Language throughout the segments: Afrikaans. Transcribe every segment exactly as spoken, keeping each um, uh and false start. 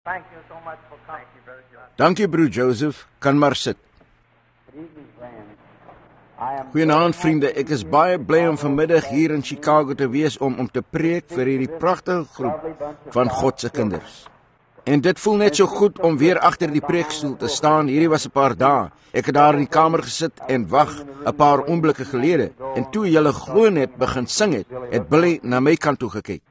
Thank you so much for coming. Dankie broer Joseph, kan maar sit. Goeienaand vriende, ek is baie bly om vanmiddag hier in Chicago te wees om om te preek vir hierdie pragtige groep van God se kinders. En dit voel net so goed om weer agter die preekstoel te staan. Hierdie was 'n paar dae. Ek het daar in die kamer gesit en wag 'n paar oomblikke gelede. En toe julle glo net begin sing het, het Billy na my kant toe gekyk.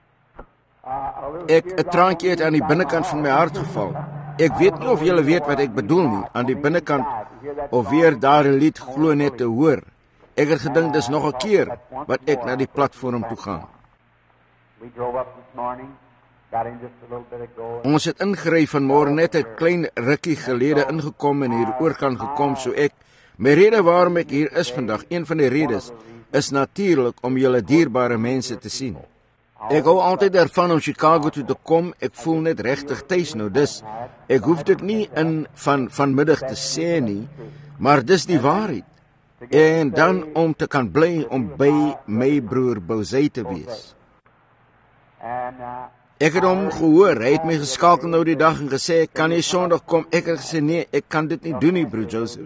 Ek 'n traantjie het aan die binnekant van my hart geval. Ek weet nie of julle weet wat ek bedoel nie, aan die binnekant of weer daar 'n lied glo net te hoor. Ek het gedink dis nog 'n keer wat ek na die platform toe gaan. Ons het ingery vanmôre net 'n klein rukkie gelede ingekom en hier oorkant gekom, so ek my rede waarom ek hier is vandag, een van die redes, is natuurlik om julle dierbare mense te sien. Ek hou altyd daarvan om Chicago toe te kom. Ek voel net regtig tuis nou, dus ek hoef dit nie in van vanmiddag te sê nie, maar dis die waarheid. En dan om te kan bly om by my broer Bozey te wees. Ek het hom gehoor, hy het my geskakel nou die dag en gesê, kan jy Sondag kom? Ek het gesê, nee, ek kan dit nie doen nie, broer Joseph.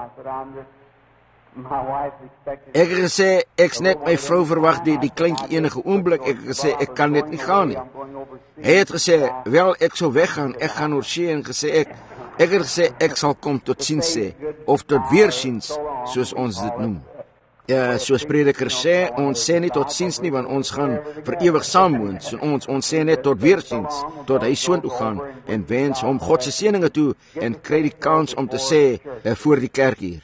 Ek het gesê, ek's net my vrou verwag die, die kleintjie enige oomblik. Ek het gesê, ek kan net nie gaan nie. Hy het gesê, wel, ek sal weggaan, ek gaan oor see en gesê, ek, ek het gesê, ek sal kom tot ziens sê, of tot weerziens, soos ons dit noem. Ja, soos prediker sê, ons sê nie tot ziens nie, want ons gaan vir ewig saam woon, so ons, ons sê net tot weerziens, tot hy soon toe gaan, en wens hom God se seëninge toe, en kry die kans om te sê, uh, voor die kerk hier.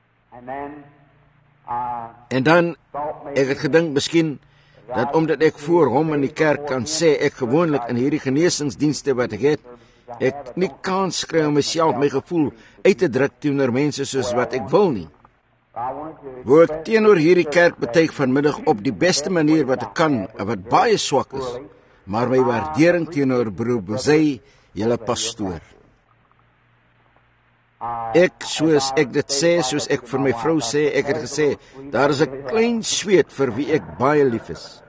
En dan, ek het gedink miskien, dat omdat ek voor hom in die kerk kan sê, ek gewoonlik in hierdie genesingsdienste wat ek het, ek nie kans kry om myself, my gevoel, uit te druk teenoor mense soos wat ek wil nie. Wou ek teenoor hierdie kerk betuig vanmiddag op die beste manier wat ek kan, wat baie swak is, maar my waardering teenoor broer Bozey, julle pastoor. Ek, soos ek dit sê, soos ek vir my vrou sê, ek het gesê, daar is 'n klein sweet vir wie ek baie lief is.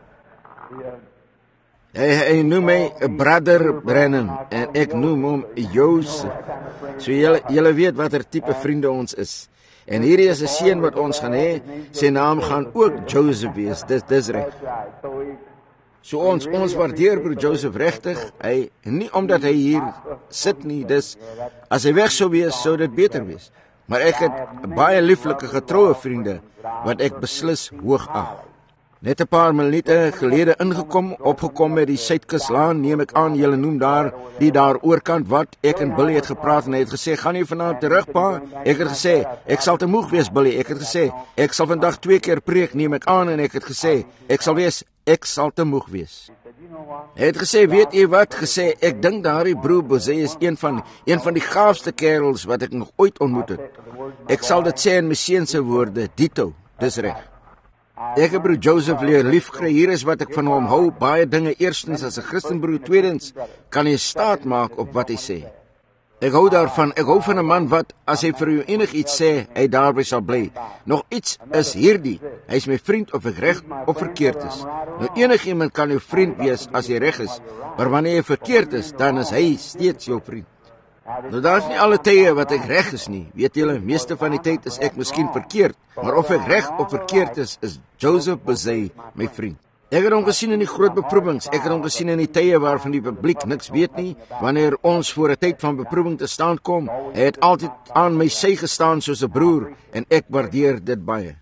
Hy, hy noem my Brother Brennan, en ek noem hom Joseph. So julle, julle weet wat er type vriende ons is. En hierdie is 'n seun wat ons gaan hê, sy naam gaan ook Joseph wees, dis, dis reg. So ons, ons waardeer broer Joseph regtig, hy, nie omdat hy hier sit nie, dis, as hy weg sou wees, sou dit beter wees. Maar ek het baie lieflike getroue vriende, wat ek beslis hoog ag. Net 'n paar minute gelede ingekom, opgekom met die Suidkuslaan, neem ek aan, julle noem daar, die daar oorkant wat, ek en Billy het gepraat en hy het gesê, gaan jy vanaand terug, pa? Ek het gesê, ek sal te moeg wees, Billy, ek het gesê, ek sal vandag twee keer preek, neem ek aan, en ek het gesê, ek sal wees, ek sal te moeg wees. Hy het gesê, weet jy wat, gesê, ek dink daardie broer Bozey is een van, een van die gaafste kerels wat ek nog ooit ontmoet het. Ek sal dit sê in my seun se woorde, dito, dis reg. Ek het broer Joseph leer liefkry, hier is wat ek van hom hou, baie dinge, eerstens as 'n Christenbroer, tweedens, kan hy staat maak op wat hy sê. Ek hou daarvan, ek hou van 'n man wat, as hy vir jou enigiets sê, hy daarby sal bly. Nog iets is hierdie, hy is my vriend of ek reg of verkeerd is. Nou enigiemand kan jou vriend wees as hy reg is, maar wanneer jy verkeerd is, dan is hy steeds jou vriend. Nou daar is nie alle tye wat ek reg is nie, weet julle, meeste van die tyd is ek miskien verkeerd, maar of ek reg of verkeerd is, is Joseph Bozey my vriend. Ek het hom gesien in die groot beproewings, ek het hom gesien in die tye waarvan die publiek niks weet nie, wanneer ons voor 'n tyd van beproewing te staan kom, hy het altyd aan my sy gestaan soos 'n broer, en ek waardeer dit baie.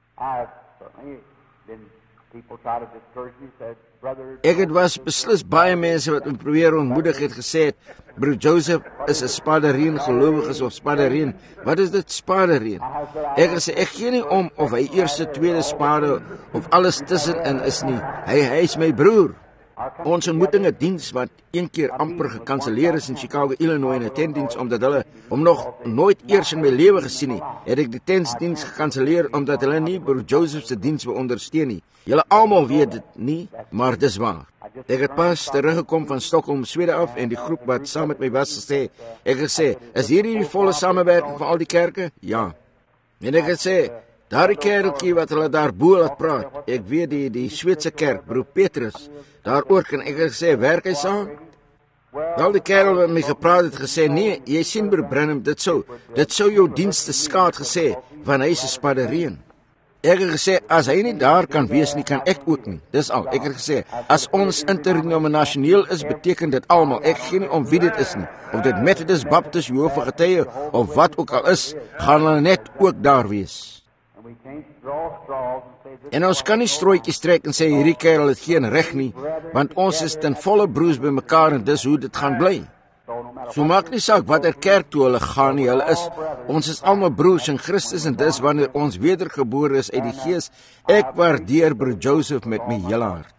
Ek het was beslis baie mense wat my probeer ontmoedig het gesê het, broer Joseph is 'n spadereen gelowiges of spadereen. Wat is dit spadereen? Ek het gesê, ek gee nie om of hy eerste, tweede spade of alles tussenin is nie. Hy, hy is my broer. Ons ontmoetinge diens wat een keer amper gekanselleer is in Chicago, Illinois, in 'n tentdiens, omdat hulle hom nog nooit eers in my lewe gesien nie, het ek die tentdiens gekanselleer omdat hulle nie broer Joseph se diens wil ondersteun nie. Julle almal weet dit nie, maar dis waar. Ek het pas teruggekom van Stockholm, Swede af, en die groep wat saam met my was gesê, ek het gesê, is hierdie die volle samewerking van al die kerke? Ja. En ek het gesê, daardie kereltjie wat hulle daar bo laat praat, ek weet die, die Sweedse kerk, broer Petrus, daar oor kan ek het gesê, werk hy saam? Wel die kerel wat my gepraat het gesê, nee, jy sien broer Branham, dit sou, dit sou jou dienste skaad gesê, want hy is 'n spaddereen. Ek het gesê, as hy nie daar kan wees nie, kan ek ook nie. Dis al, ek het gesê, as ons interdenominasioneel is, beteken dit almal, ek gee nie om wie dit is nie, of dit Methodist, Baptist, Jehovah Getuie, of wat ook al is, gaan hulle net ook daar wees. En ons kan nie strooitjies trek en sê, hierdie kerel het geen reg nie, want ons is ten volle broers by mekaar en dis hoe dit gaan bly. So maak nie saak watter kerk toe hulle gaan nie, hulle is, ons is almal broers in Christus en dis wanneer ons wedergebore is uit die Gees. Ek waardeer broer Joseph met my hele hart.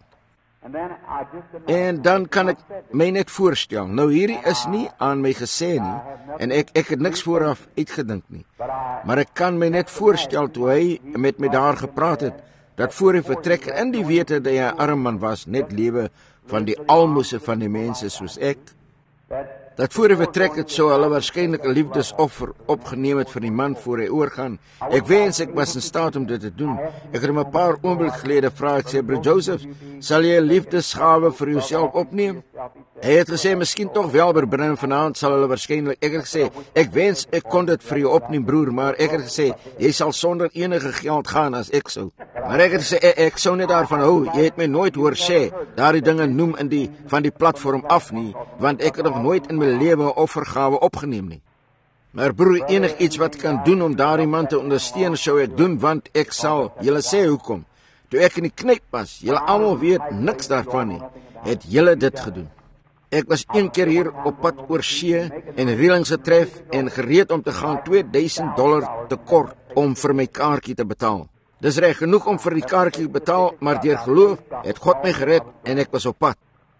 En dan kan ek my net voorstel, nou hierdie is nie aan my gesê nie, en ek, ek het niks vooraf uitgedink nie, maar ek kan my net voorstel toe hy met my daar gepraat het, dat voor hy vertrek in die wete dat hy 'n arm man was, net lewe van die almoses van die mense soos ek, dat voor hy vertrek het, so hulle waarskynlik 'n liefdesoffer opgeneem het vir die man voor hy oorgaan. Ek wens ek was in staat om dit te doen. Ek het hom 'n paar oomblik gelede vra, ek sê, broer Joseph, sal jy 'n liefdesgawe vir jouself opneem? Hy het gesê, miskien tog wel, broer Branham, vanaand sal hulle waarskynlik, ek het gesê, ek wens ek kon dit vir jou opneem, broer, maar ek het gesê, jy sal sonder enige geld gaan as ek sou. Maar ek het gesê, ek, ek sou net daarvan hou, jy het my nooit hoor sê, daardie dinge noem in die, van die platform af nie, want ek het nog nooit in my lewe 'n offergawe opgeneem nie. Maar broer, enig iets wat kan doen om daardie man te ondersteun, sou ek doen, want ek sal, julle sê hoekom, toe ek in die knyp was, julle almal weet niks daarvan nie, het julle dit gedoen. Ek was een keer hier op pad oor see en reëlings getref en gereed om te gaan twee duisend dollar tekort om vir my kaartjie te betaal. Dis reg genoeg om vir die kaartjie te betaal, maar deur geloof het God my gered en ek was op pad.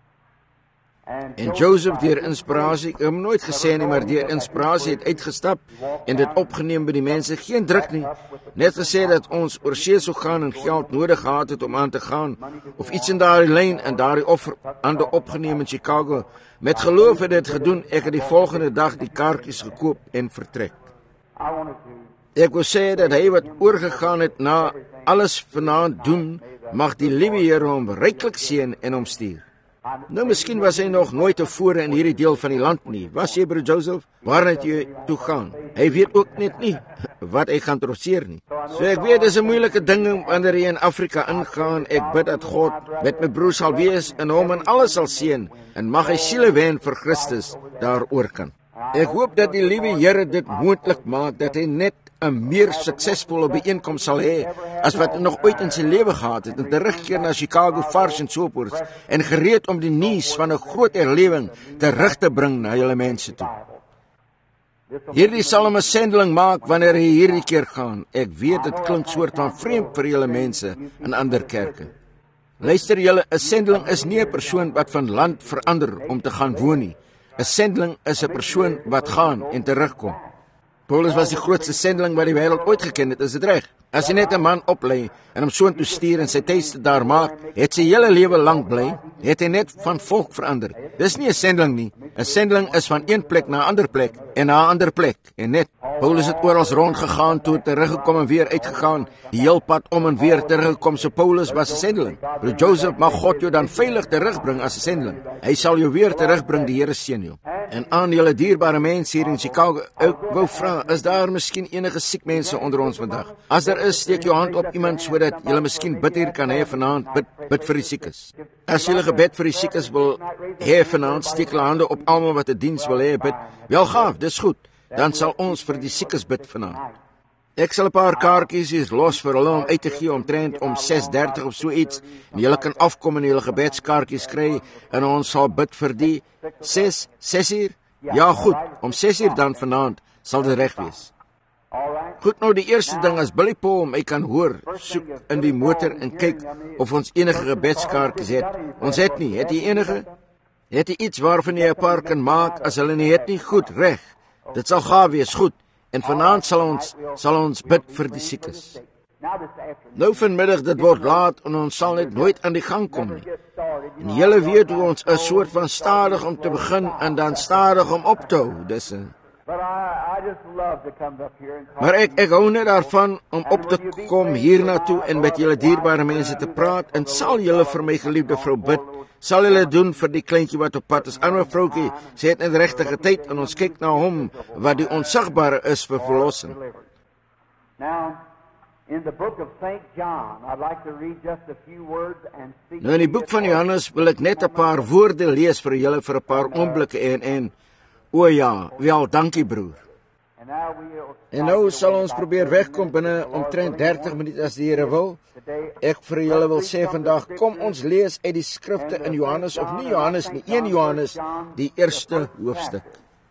En Joseph deur inspirasie, ek het hom nooit gesê nie, maar deur inspirasie het uitgestap en dit opgeneem by die mense, geen druk nie, net gesê dat ons oor see sou gaan en geld nodig gehad het om aan te gaan, of iets in daardie lyn en daardie offer aan die opgeneem in Chicago. Met geloof het dit gedoen, ek het die volgende dag die kaartjies gekoop en vertrek. Ek wil sê dat hy wat oorgegaan het na alles vanaand doen, mag die liewe Here hom ryklik seën en hom stuur. Nou, miskien was hy nog nooit tevore in hierdie deel van die land nie. Was jy, broer Joseph? Waar het jy toe gaan? Hy weet ook net nie wat hy gaan trotseer nie. So ek weet, dis 'n moeilike ding wanneer jy in Afrika ingaan. Ek bid dat God met my broer sal wees en hom en alles sal seën en mag hy siele wen vir Christus daaroor kan. Ek hoop dat die liewe Here dit moontlik maak dat hy net 'n meer suksesvolle byeenkoms sal hê as wat hy nog ooit in sy lewe gehad het en terugkeer na Chicago vars en sopoorts en gereed om die nuus van 'n groot herlewing terug te bring na julle mense toe. Hierdie sal hom 'n sendeling maak wanneer hy hierdie keer gaan. Ek weet dit klink soort van vreemd vir julle mense in ander kerke. Luister julle, 'n sendeling is nie 'n persoon wat van land verander om te gaan woon nie. 'n Sendeling is 'n persoon wat gaan en terugkom. Paulus was die grootste sendeling wat die wêreld ooit geken het, is dit reg? As jy net 'n man oplei en hom soontoe stuur en sy tuiste daar maak, het sy hele lewe lank bly, het hy net van volk verander. Dis nie 'n sendeling nie. 'n Sendeling is van een plek na 'n ander plek en na 'n ander plek en net. Paulus het oral rond gegaan, toe teruggekom en weer uitgegaan, die heel pad om en weer teruggekom, so Paulus was 'n sendeling. Broer Joseph, mag God jou dan veilig terugbring as 'n sendeling. Hy sal jou weer terugbring, die Here seën jou. En aan julle dierbare mense hier in Chicago, ek wou vra, is daar miskien enige siek mense onder ons vandag? As daar is, steek jou hand op iemand sodat julle miskien bid hier kan hê vanaand, bid, bid vir die siekes. As julle gebed vir die siekes wil hê vanaand, steek julle hande op almal wat 'n diens wil hê, bid. Wel gaaf, dis goed. Dan sal ons vir die siekes bid vanaand. Ek sal 'n paar kaartjies hier los vir hulle om uit te gee omtrent om ses dertig of so iets. En julle kan afkom en julle gebedskaartjies kry en ons sal bid vir die ses, ses uur. Ja goed, om ses uur dan vanaand sal dit reg wees. Goed, nou die eerste ding as Billy Paul my kan hoor, soek in die motor en kyk of ons enige gebedskaartjies het. Ons het nie, het jy enige? Het jy iets waarvan jy 'n paar kan maak? As hulle nie het nie, goed, reg. Dit sal gaaf wees, goed. En vanaand sal ons sal ons bid vir die siekes. Nou vanmiddag, dit word laat en ons sal net nooit aan die gang kom nie. En julle weet hoe ons 'n soort van stadig om te begin en dan stadig om op te hou. Dis 'n Maar ek, ek hou net daarvan om op te kom hiernatoe en met julle dierbare mense te praat, en sal julle vir my geliefde vrou bid, sal julle doen vir die kleintjie wat op pad is. Arme vroukie, sy het net regtige tyd, en ons kyk na hom, wat die onsigbare is vir verlossing. Nou in die boek van Johannes wil ek net 'n paar woorde lees vir julle vir 'n paar oomblikke en, en o ja, wel, dankie broer. En nou sal ons probeer wegkom binne omtrent dertig minute as die Here wil. Ek vir julle wil sê vandag, kom ons lees uit die skrifte in Johannes, of nie Johannes nie, een Johannes, die eerste hoofstuk.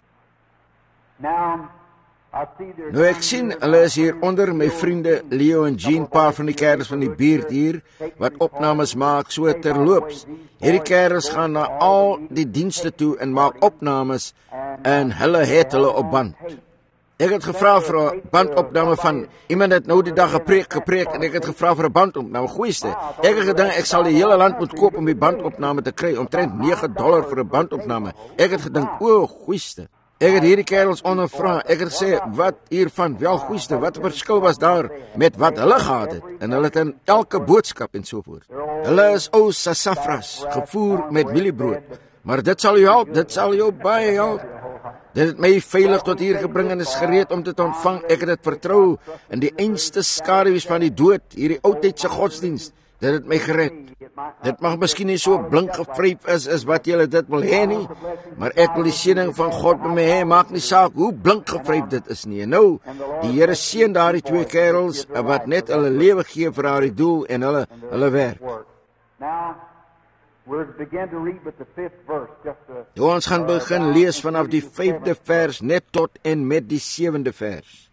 Nou ek sien, hulle is hier onder, my vriende Leo en Jean, paar van die kerels van die buurt hier, wat opnames maak, so terloops. Hierdie kerels gaan na al die dienste toe en maak opnames, en hulle het hulle op band. Ek het gevra vir 'n bandopname van iemand het nou die dag gepreek, gepreek en ek het gevra vir 'n bandopname, goeieste. Ek het gedink ek sal die hele land moet koop om die bandopname te kry, omtrent nege dollar vir 'n bandopname. Ek het gedink, o, goeieste. Ek het hierdie kerels ondervra, ek het gesê, wat hiervan, wel goeieste, wat 'n verskil was daar met wat hulle gehad het, en hulle het in elke boodskap en sovoort. Hulle is ou sassafras, gevoer met mieliebrood, maar dit sal jou help, dit sal jou baie help. Dit het my veilig tot hier gebring en is gereed om dit te ontvang. Ek het dit vertrou in die einste skaduwees van die dood, hierdie oudtydse godsdienst. Dit het my gered. Dit mag miskien nie so blink gevryf is, is wat julle dit wil hê nie, maar ek wil die seëning van God by my hê, maak nie saak hoe blink gevryf dit is nie. En nou, die Here seën daardie twee kerels, wat net hulle lewe gee vir daardie doel en hulle, hulle werk. Nou, ons gaan begin lees vanaf die vyfde vers net tot en met die sewende vers.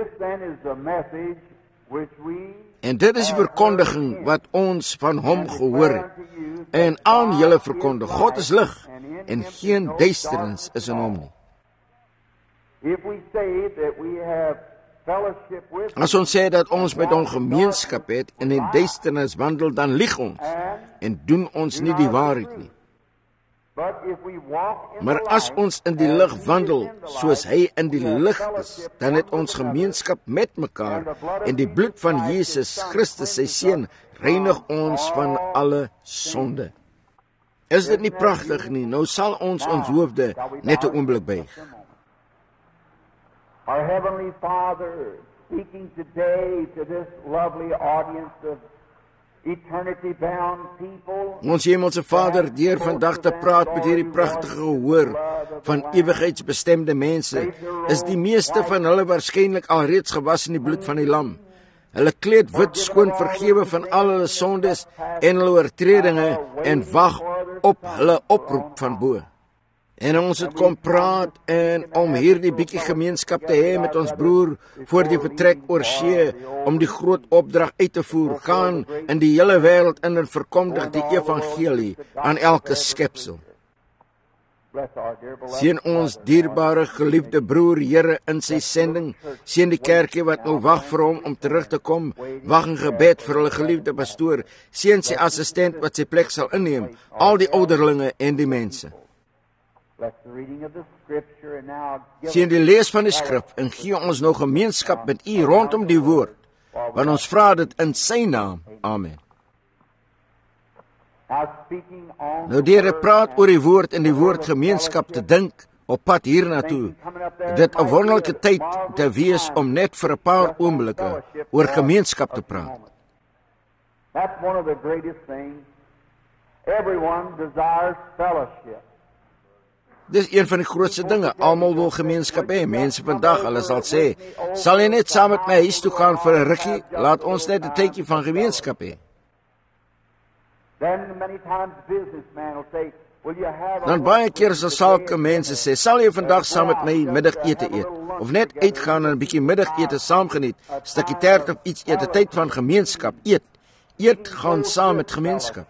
En dit is die verkondiging wat ons van hom gehoor het, en aan julle verkondig. God is lig, en geen duisternis is in hom nie. As ons sê dat ons met hom gemeenskap het en in duisternis wandel, dan lieg ons en doen ons nie die waarheid nie. Maar as ons in die lig wandel, soos hy in die lig is, dan het ons gemeenskap met mekaar, en die bloed van Jesus Christus, sy seun, reinig ons van alle sonde. Is dit nie pragtig nie? Nou sal ons ons hoofde net 'n oomblik buig. Our Heavenly Father, speaking today to this lovely audience of eternity-bound people. Ons hemelse Vader, deur vandag te praat met hierdie pragtige gehoor van ewigheidsbestemde mense, is die meeste van hulle waarskynlik alreeds gewas in die bloed van die lam. Hulle kleed wit, skoon vergewe van al hulle sondes en hulle oortredinge, en wag op hulle oproep van bo. En ons het kom praat en om hierdie bietjie gemeenskap te hê met ons broer voor die vertrek oor see, om die groot opdrag uit te voer, gaan in die hele wêreld in en verkondig die evangelie aan elke skepsel. Seën ons dierbare geliefde broer, Here, in sy sending. Seën die kerkie wat nou wag vir hom om terug te kom. Wag in gebed vir hulle geliefde pastoor. Seën sy assistent wat sy plek sal inneem, al die ouderlinge en die mense. Sien die lees van die skrif en gee ons nou gemeenskap met u rondom die woord, want ons vra dit in sy naam. Amen. Nou deur te praat oor die woord en die woord gemeenskap te dink op pad hiernatoe, dit 'n wonderlike tyd te wees om net vir 'n paar oomblikke oor gemeenskap te praat. That's one of the greatest things. Everyone desires fellowship. Dis een van die grootste dinge. Almal wil gemeenskap hê. Mense vandag, hulle sal sê, sal jy net saam met my huis toe gaan vir 'n rukkie? Laat ons net 'n tydjie van gemeenskap hê. Dan baie keer sal sulke mense sê, sal jy vandag saam met my middagete eet? Of net uitgaan en 'n bietjie middagete saam geniet, stukkie tert of iets eet, 'n tyd van gemeenskap, eet. Eet gaan saam met gemeenskap.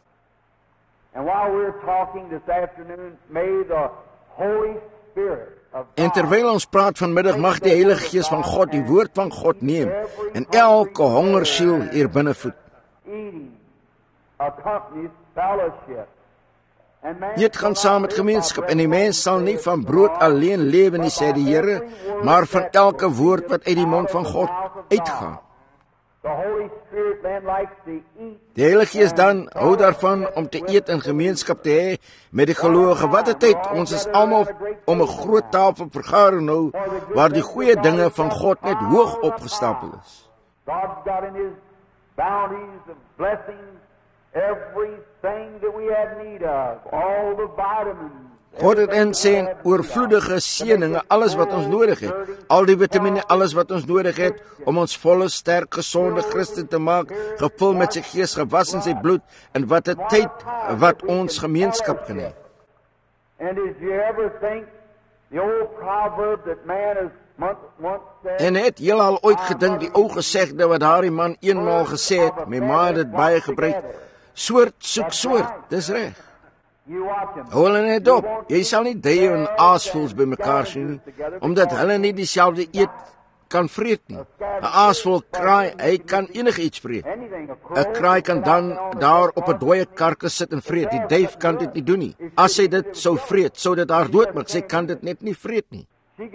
En terwyl ons praat vanmiddag, mag die Heilige Gees van God die woord van God neem en elke hongersiel hier binne voed. Eet gaan saam met gemeenskap en die mens sal nie van brood alleen lewe nie, sê die Here, maar van elke woord wat uit die mond van God uitgaan. Die Heilige Gees dan hou daarvan om te eet en gemeenskap te hê met die gelowige. Wat 'n tyd, ons is almal om 'n groot tafel vergader nou, waar die goeie dinge van God net hoog opgestapel is. God's got in His bounties of blessings everything that we have need of, all the vitamins. God het in sy oorvloedige seëninge alles wat ons nodig het, al die vitamine, alles wat ons nodig het om ons volle, sterk, gesonde Christen te maak, gevul met sy gees, gewas in sy bloed, en wat 'n tyd wat ons gemeenskap kan hê. And did you ever think the old proverb that man is once said? En het jy al ooit gedink die ou gesegde wat daardie man eenmaal gesê het, my ma het dit baie gebruik, soort soek soort, dis reg. Hou hulle net dop, jy sal nie duie en aasvoels by mekaar sien nie, omdat hulle nie dieselfde eet kan vreet nie. 'n Aasvoel kraai, hy kan enige iets vreet. 'n Kraai kan dan daar op 'n dooie karkas sit en vreet. Die duif kan dit nie doen nie. As sy dit sou vreet, sou dit haar doodmaak. Sy kan dit net nie vreet nie.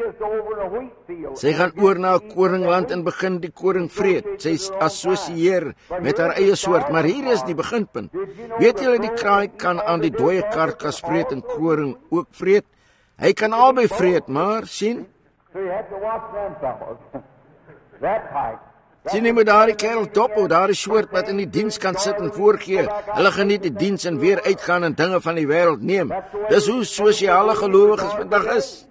Sy gaan oor na 'n koringland en begin die koring vreet. Sy assosieer met haar eie soort, maar hier is die beginpunt. Weet julle, die kraai kan aan die dooie karkas vreet en koring ook vreet. Hy kan albei vreet, maar sien, sien jy met daardie kerel dop hou, daardie soort wat in die diens kan sit en voorgee. Hulle geniet die diens en weer uitgaan en dinge van die wêreld neem. Dis hoe sosiale gelowiges vandag is.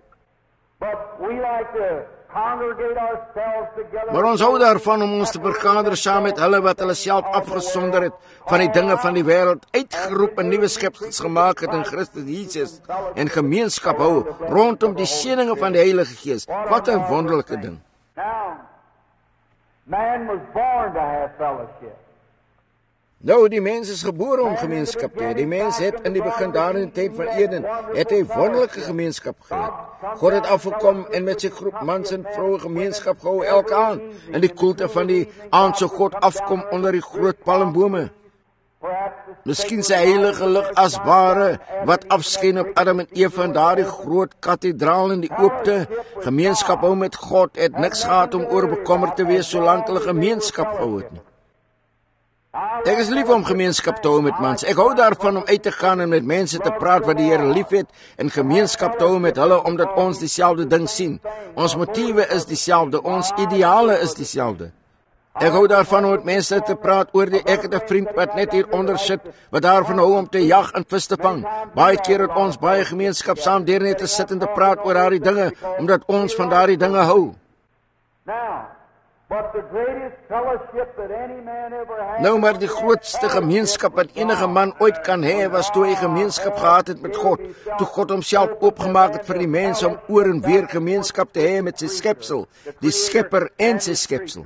Maar ons hou daarvan om ons te vergader saam met hulle wat hulle self afgesonder het van die dinge van die wêreld, uitgeroep en nuwe skepsels gemaak het in Christus Jesus, en gemeenskap hou rondom die seëninge van die Heilige Gees. Wat 'n wonderlike ding. Nou, die mens is gebore om gemeenskap te hê. Die mens het in die begin daar in die tyd van Eden, het hy wonderlike gemeenskap gehad. God het afgekom en met sy groep mans en vroue gemeenskap gehou elke aand. In die koelte van die aand sou God afkom onder die groot palmbome. Miskien sy heilige lig as ware wat afskyn op Adam en Eva in daardie groot kathedraal in die oopte. Gemeenskap hou met God het niks gehad om oor bekommerd te wees solank hulle gemeenskap gehou het nie. Ek is lief om gemeenskap te hou met mans. Ek hou daarvan om uit te gaan en met mense te praat wat die Here liefhet en gemeenskap te hou met hulle omdat ons dieselfde ding sien. Ons motiewe is dieselfde, ons ideale is dieselfde. Ek hou daarvan om met mense te praat oor die ek het 'n vriend wat net hier onder sit wat daarvan hou om te jag en vis te vang. Baie keer het ons baie gemeenskap saam deur net te sit en te praat oor daardie dinge omdat ons van daardie dinge hou. Nou, maar die grootste gemeenskap wat enige man ooit kan hê, was toe hy gemeenskap gehad het met God, toe God homself oopgemaak het vir die mens om oor en weer gemeenskap te hê met sy skepsel, die skepper en sy skepsel.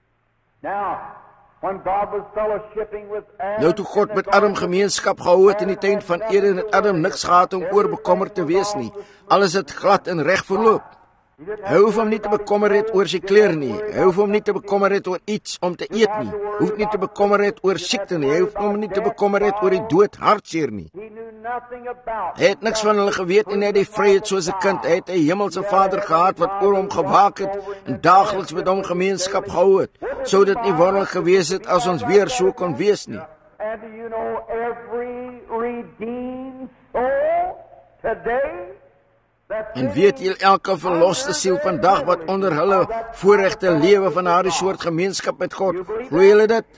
Nou, toe God met Adam gemeenskap gehou het in die tuin van Eden, het Adam niks gehad om oor bekommerd te wees nie. Alles het glad en reg verloop. Hy hoef hom nie te bekommer het oor sy klere nie. Hy hoef hom nie te bekommer het oor iets om te eet nie. Hy hoef nie te bekommer het oor siekte nie. Hy hoef hom nie te bekommer het oor die dood, hartseer nie. Hy het niks van hulle geweet en hy het die vryheid soos 'n kind. Hy het 'n hemelse Vader gehad wat oor hom gewaak het en daagliks met hom gemeenskap gehou het. Sou dit nie wonderlik gewees het as ons weer so kon wees nie. En weet jy, elke verloste siel vandag wat onder hulle voorregte lewe van daardie soort gemeenskap met God, glo julle dit?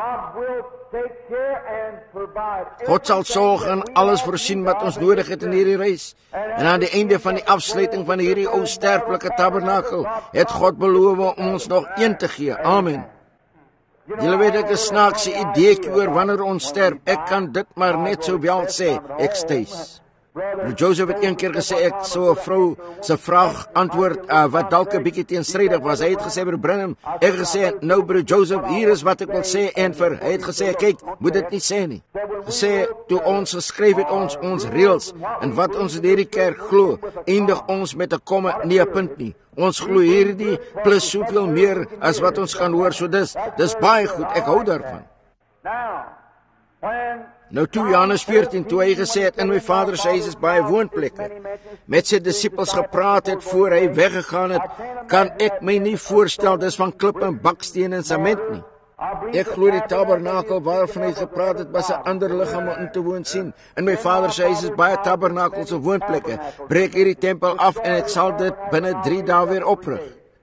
God sal sorg en alles voorsien wat ons nodig het in hierdie reis. En aan die einde van die afsluiting van hierdie ou sterflike tabernakel, het God beloof om ons nog een te gee. Amen. Julle weet ek 'n snaakse ideetjie oor wanneer ons sterf. Ek kan dit maar net so wel sê, ek steeds. Broer Joseph het een keer gesê, ek so 'n vrou se vraag antwoord uh, wat dalk 'n bietjie teenstrydig was. Hy het gesê, broer Branham, ek het gesê, nou broer Joseph, hier is wat ek wil sê en vir. Hy het gesê, kyk, moet dit nie sê nie. Gesê, toe ons geskryf het ons ons reëls en wat ons in hierdie kerk glo, eindig ons met 'n komma, nie 'n punt nie. Ons glo hierdie plus soveel meer as wat ons gaan hoor, so dis, dis baie goed, ek hou daarvan. Nou toe Johannes veertien, toe hy gesê het, in my Vader se huis is baie woonplekke, met sy disippels gepraat het voor hy weggegaan het, kan ek my nie voorstel, dis van klip en baksteen en sement nie. Ek glo die tabernakel waarvan hy gepraat het, was 'n ander liggaam om in te woon sien. In my Vader se huis is baie tabernakels of woonplekke. Breek hierdie tempel af en ek sal dit binne drie dae weer oprig.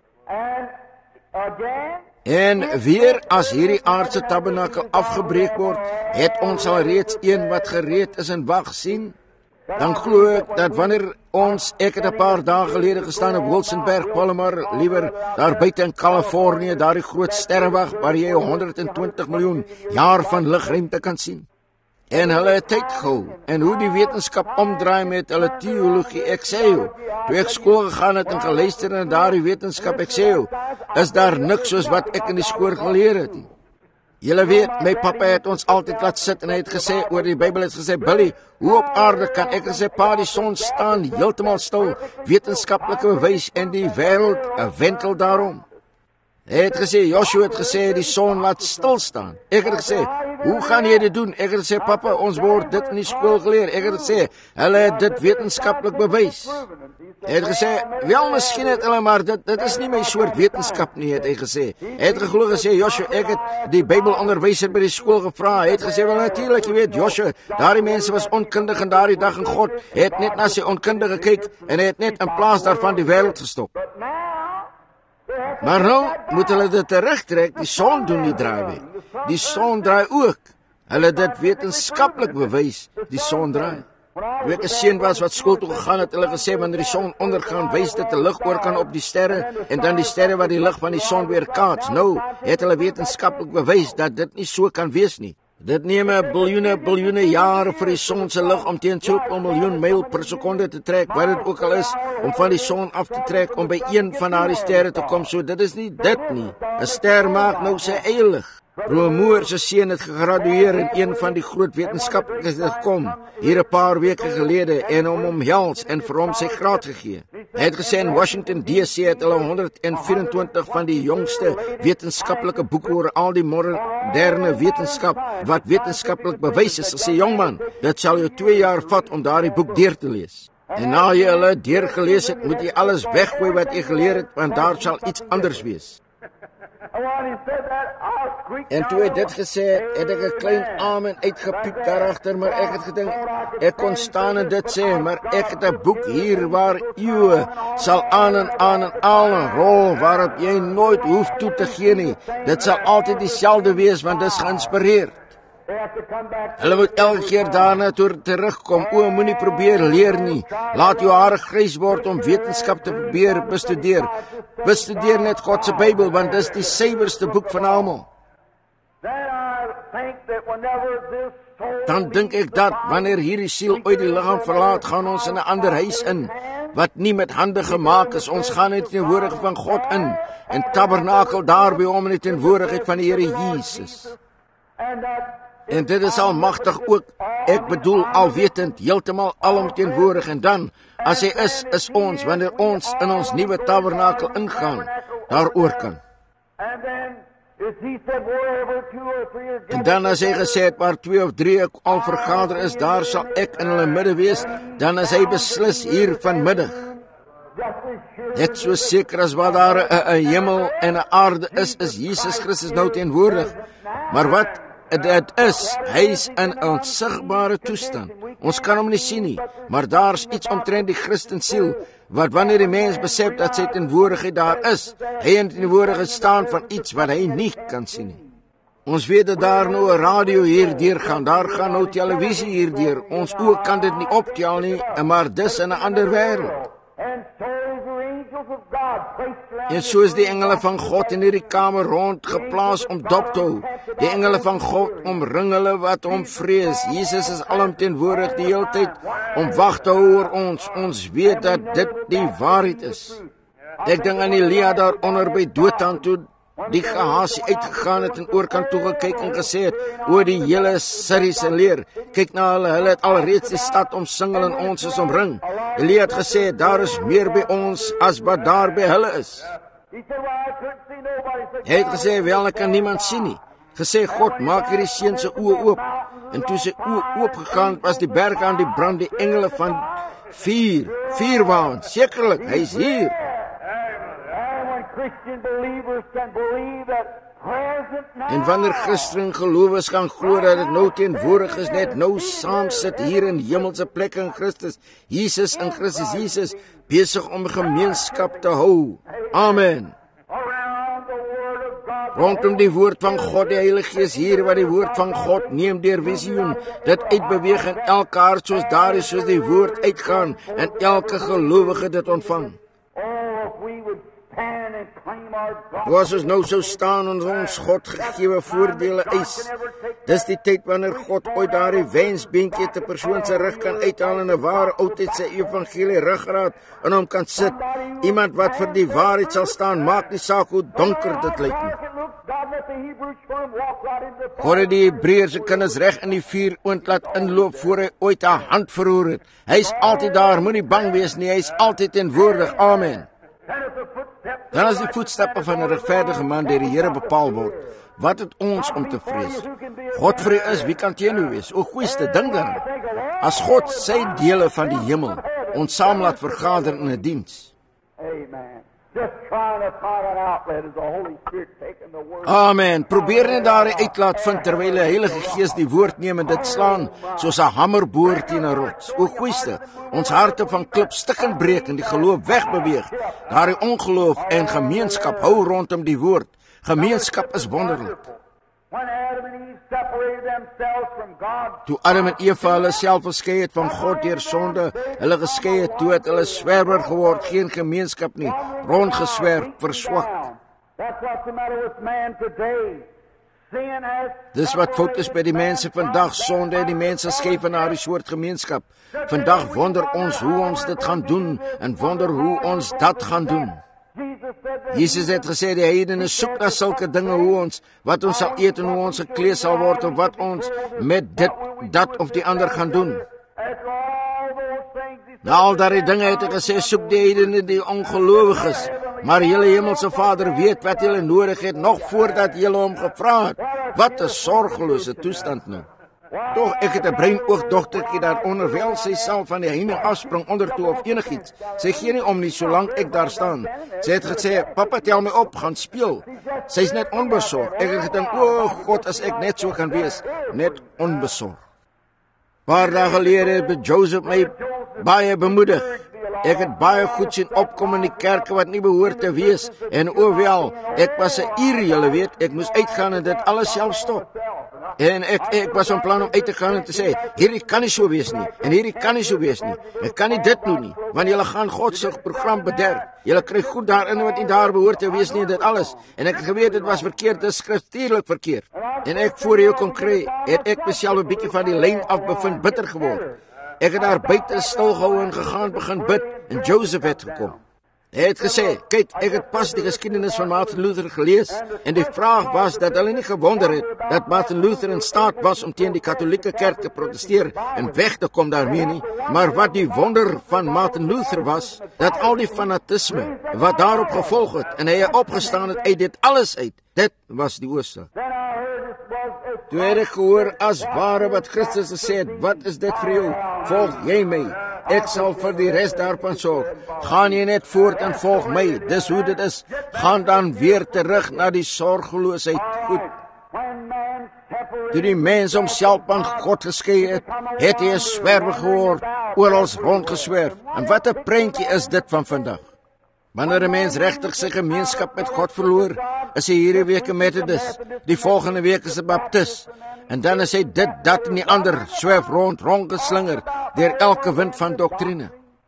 En weer as hierdie aardse tabernakel afgebreek word, het ons al reeds een wat gereed is en wag sien. Dan glo ek dat wanneer ons, ek het 'n paar dae gelede gestaan op Wilsonberg, Palomar, liewer daar buite in Kalifornië, daar die groot sterrewag waar jy honderd twintig miljoen jaar van ligruimte kan sien. En hulle het tyd gehou, en hoe die wetenskap omdraai met hulle teologie, ek sê jou, toe ek skool gegaan het en geluister na daardie wetenskap, ek sê jou, is daar niks soos wat ek in die skool geleer het nie. Julle weet, my pappa het ons altyd laat sit en hy het gesê, oor die Bybel het gesê, Billy, hoe op aarde kan ek gesê, pa, die son staan heeltemal stil, wetenskaplike bewys en die wêreld 'n wentel daarom. Hy het gesê, Joshua het gesê, die son laat stil staan. Ek het gesê, hoe gaan jy dit doen? Ek het gesê, papa, ons word dit in die skool geleer. Ek het gesê, hulle het dit wetenskaplik bewys. Hy het gesê, wel, miskien het hulle, maar dit, dit is nie my soort wetenskap nie, het hy gesê. Hy het geglo gesê, Joshua, ek het die Bybelonderwyser by die skool gevra. Hy het gesê, wel natuurlik, jy weet, Joshua, daardie mense was onkundig in daardie dag en God het net na sy onkundige gekyk en hy het net in plaas daarvan die wêreld gestop. Maar nou moet hulle dit terugtrek, die son doen die draai. Die son draai ook. Hulle dit wetenskaplik bewys, die son draai. Toe ek 'n seun was wat skool toe gegaan het, hulle gesê, wanneer die son ondergaan, wys dit 'n lig oor kan op die sterre, en dan die sterre wat die lig van die son weer kaats. Nou het hulle wetenskaplik bewys dat dit nie so kan wees nie. Dit neem 'n biljoene, biljoene jare vir die son se lig om teen soveel miljoen myl per sekonde te trek, wat dit ook al is, om van die son af te trek, om by een van daardie sterre te kom. So dit is nie dit nie. 'n Ster maak nou sy eie lig. Broer se seun het gegradueer in een van die groot wetenskaplikes het gekom, hier 'n paar weke gelede, en hom omhels en vir hom sy graad gegee. Hy het gesê in Washington D C het hulle honderd vyf-en-twintig van die jongste wetenskaplike boeke oor al die moderne wetenskap, wat wetenskaplik bewys is. Hy sê, jongman, dit sal jou twee jaar vat om daardie boek deur te lees. En na jy hulle deurgelees het, moet jy alles weggooi wat jy geleer het, want daar sal iets anders wees. En toe hy dit gesê, het ek 'n klein amen uitgepiep daarachter, maar ek het gedink, ek kon staan en dit sê, maar ek het 'n boek hier waar eeuwe sal aan en aan en aan en rol, waarop jy nooit hoef toe te gee nie. Dit sal altyd dieselfde wees, want dit is geïnspireerd. Hulle moet elke keer daarna toe terugkom. O, moenie probeer leer nie. Laat jou hare grys word om wetenskap te probeer bestudeer. Bestudeer net God se Bybel, want dis die suiwerste boek van almal. Dan dink ek dat, wanneer hierdie siel uit die liggaam verlaat, gaan ons in 'n ander huis in, wat nie met hande gemaak is. Ons gaan in die teenwoordigheid van God in, en tabernakel daar by hom in die teenwoordigheid van die Here Jesus. En dit is almagtig ook, ek bedoel alwetend, heeltemal alomteenwoordig, en dan, as hy is, is ons, wanneer ons in ons nuwe tabernakel ingaan, daaroor kan. En dan as hy gesê het, waar twee of drie al vergader is, daar sal ek in hulle midde wees, dan is hy beslis hier vanmiddag. Net so seker as wat daar 'n hemel en 'n aarde is, is Jesus Christus nou teenwoordig. Maar wat dit is, hy is in 'n onsigbare toestand. Ons kan hom nie sien nie, maar daar's iets omtrent die Christen siel, wat wanneer die mens besef dat sy teenwoordigheid daar is, hy in teenwoordigheid staan van iets wat hy nie kan sien nie. Ons weet dat daar nou 'n radio hier deur gaan, daar gaan nou televisie hier deur. Ons oë kan dit nie optel nie, maar dis in 'n ander wêreld. En so is die engele van God in hierdie kamer rond geplaas om dop te hou. Die engele van God omring hulle wat hom vrees. Jesus is alomteenwoordig die hele tyd om wag te hou oor ons. Ons weet dat dit die waarheid is. Ek dink aan Elia daar onder by Dothan toe die gehasie uitgegaan het en oorkant toe gekyk en gesê het, o die hele Syriese leer, kyk na hulle, hulle het alreeds die stad omsingel en ons is omring. Elia het gesê, daar is meer by ons as wat daar by hulle is. Hy het gesê, wel ek kan niemand sien nie. Gesê, God, maak hierdie seun se oë oop. en toe sy oë oopgegaan was die berg aan die brand, die engele van vuur, vuurwaans, sekerlik, hy is hier. En wanneer Christen gelowiges kan glo dat dit nou teenwoordig is, net nou saam sit hier in hemelse plekke in Christus, Jesus in Christus Jesus, besig om gemeenskap te hou. Amen. Rondom die woord van God, die Heilige Gees hier, wat die woord van God neem deur visioen, dit uitbeweeg in elke hart soos daar is, soos die woord uitgaan, en elke gelowige dit ontvang. Was ons nou so staan en ons God gegewe voordele eis. Dis die tyd wanneer God ooit daardie wensbeentjie te persoon se rug kan uithaal en 'n ware oudheid sy evangelie ruggraat in hom kan sit. Iemand wat vir die waarheid sal staan, maak nie saak hoe donker dit lyk nie. God het die Hebreërs se kinders reg in die vuur oond laat inloop voor hy ooit 'n hand verroer het. Hy's altyd daar, moenie bang wees nie, hy's altyd teenwoordig. Amen. Dan as die voetstappe van 'n regverdige man deur die Here bepaal word, wat het ons om te vrees? God vir u is, wie kan teen u wees? O goeieste ding dan, as God sy dele van die hemel ons saam laat vergader in 'n diens. Amen. Probeer net daar 'n uitlaat vind terwyl die Heilige Gees die woord neem en dit slaan soos 'n hamer boor teen 'n rots. O goeieste, ons harte van klip stikkend breek en die geloof wegbeweeg. Daardie ongeloof en gemeenskap hou rondom die woord. Gemeenskap is wonderlik. Toe Adam en Eva hulle self geskei het van God deur sonde, hulle geskei het, toe het hulle swerwer geword, geen gemeenskap nie, rondgeswerf, verswak. Dis wat fout is by die mense vandag, sonde en die mense skei van daardie soort gemeenskap. Vandag wonder ons hoe ons dit gaan doen en wonder hoe ons dat gaan doen. Jesus het gesê, die heidene soek na sulke dinge, hoe ons, wat ons sal eet en hoe ons gekleed sal word, of wat ons met dit, dat of die ander gaan doen. Na al daardie dinge het hy gesê, soek die heidene die ongelowig is, maar julle hemelse Vader weet wat julle nodig het, nog voordat julle hom gevra het. Wat 'n sorgelose toestand nou. Toch, ek het 'n breinoogdogtertjie daaronder, wel sy sal van die heining afspring ondertoe of enigiets. Sy gee nie om nie, solank ek daar staan. Sy het gesê, papa tel my op, gaan speel. Sy is net onbesorg. Ek het gedink, o God, as ek net so kan wees, net onbesorg. Paar dae gelede het Joseph my baie bemoedig. Ek het baie goed sien opkom in die kerke wat nie behoort te wees, en o wel, ek was 'n uur, julle weet, ek moes uitgaan en dit alles self stop. En ek, ek was van plan om uit te gaan en te sê, hierdie kan nie so wees nie, en hierdie kan nie so wees nie, ek kan nie dit doen nie, want julle gaan God se program bederf, julle kry goed daarin wat nie daar behoort te wees nie, en dit alles, en ek het geweet, dit was verkeerd, dit is skriftuurlik verkeerd, en ek voor jou kon kry, het ek myself 'n bietjie van die lyn af bevind, bitter geword, ek het daar buite stilgehou en gegaan begin bid, en Joseph het gekom. Hy het gesê, kyk, ek het pas die geskiedenis van Martin Luther gelees, en die vraag was dat hulle nie gewonder het, dat Martin Luther in staat was om teen die katholieke kerk te protesteer en weg te kom daarmee nie, maar wat die wonder van Martin Luther was, dat al die fanatisme, wat daarop gevolg het, en hy het opgestaan het uit dit alles uit, dit was die oorsaak. Toe het ek gehoor, as ware wat Christus gesê het, wat is dit vir jou? Volg jy my, ek sal vir die rest daarvan sorg. Gaan jy net voort en volg my, dis hoe dit is. Gaan dan weer terug na die sorgeloosheid. Goed. Toe die mens homself van God geskei het, het hy 'n swerwer geword, oral rondgeswerf. En wat 'n prentjie is dit van vandag. Wanneer 'n mens regtig sy gemeenskap met God verloor, is hy hierdie week 'n Methodist, die volgende week is 'n Baptist, en dan is hy dit, dat en die ander, swerf rond, rondgeslinger, deur elke wind van doktrine.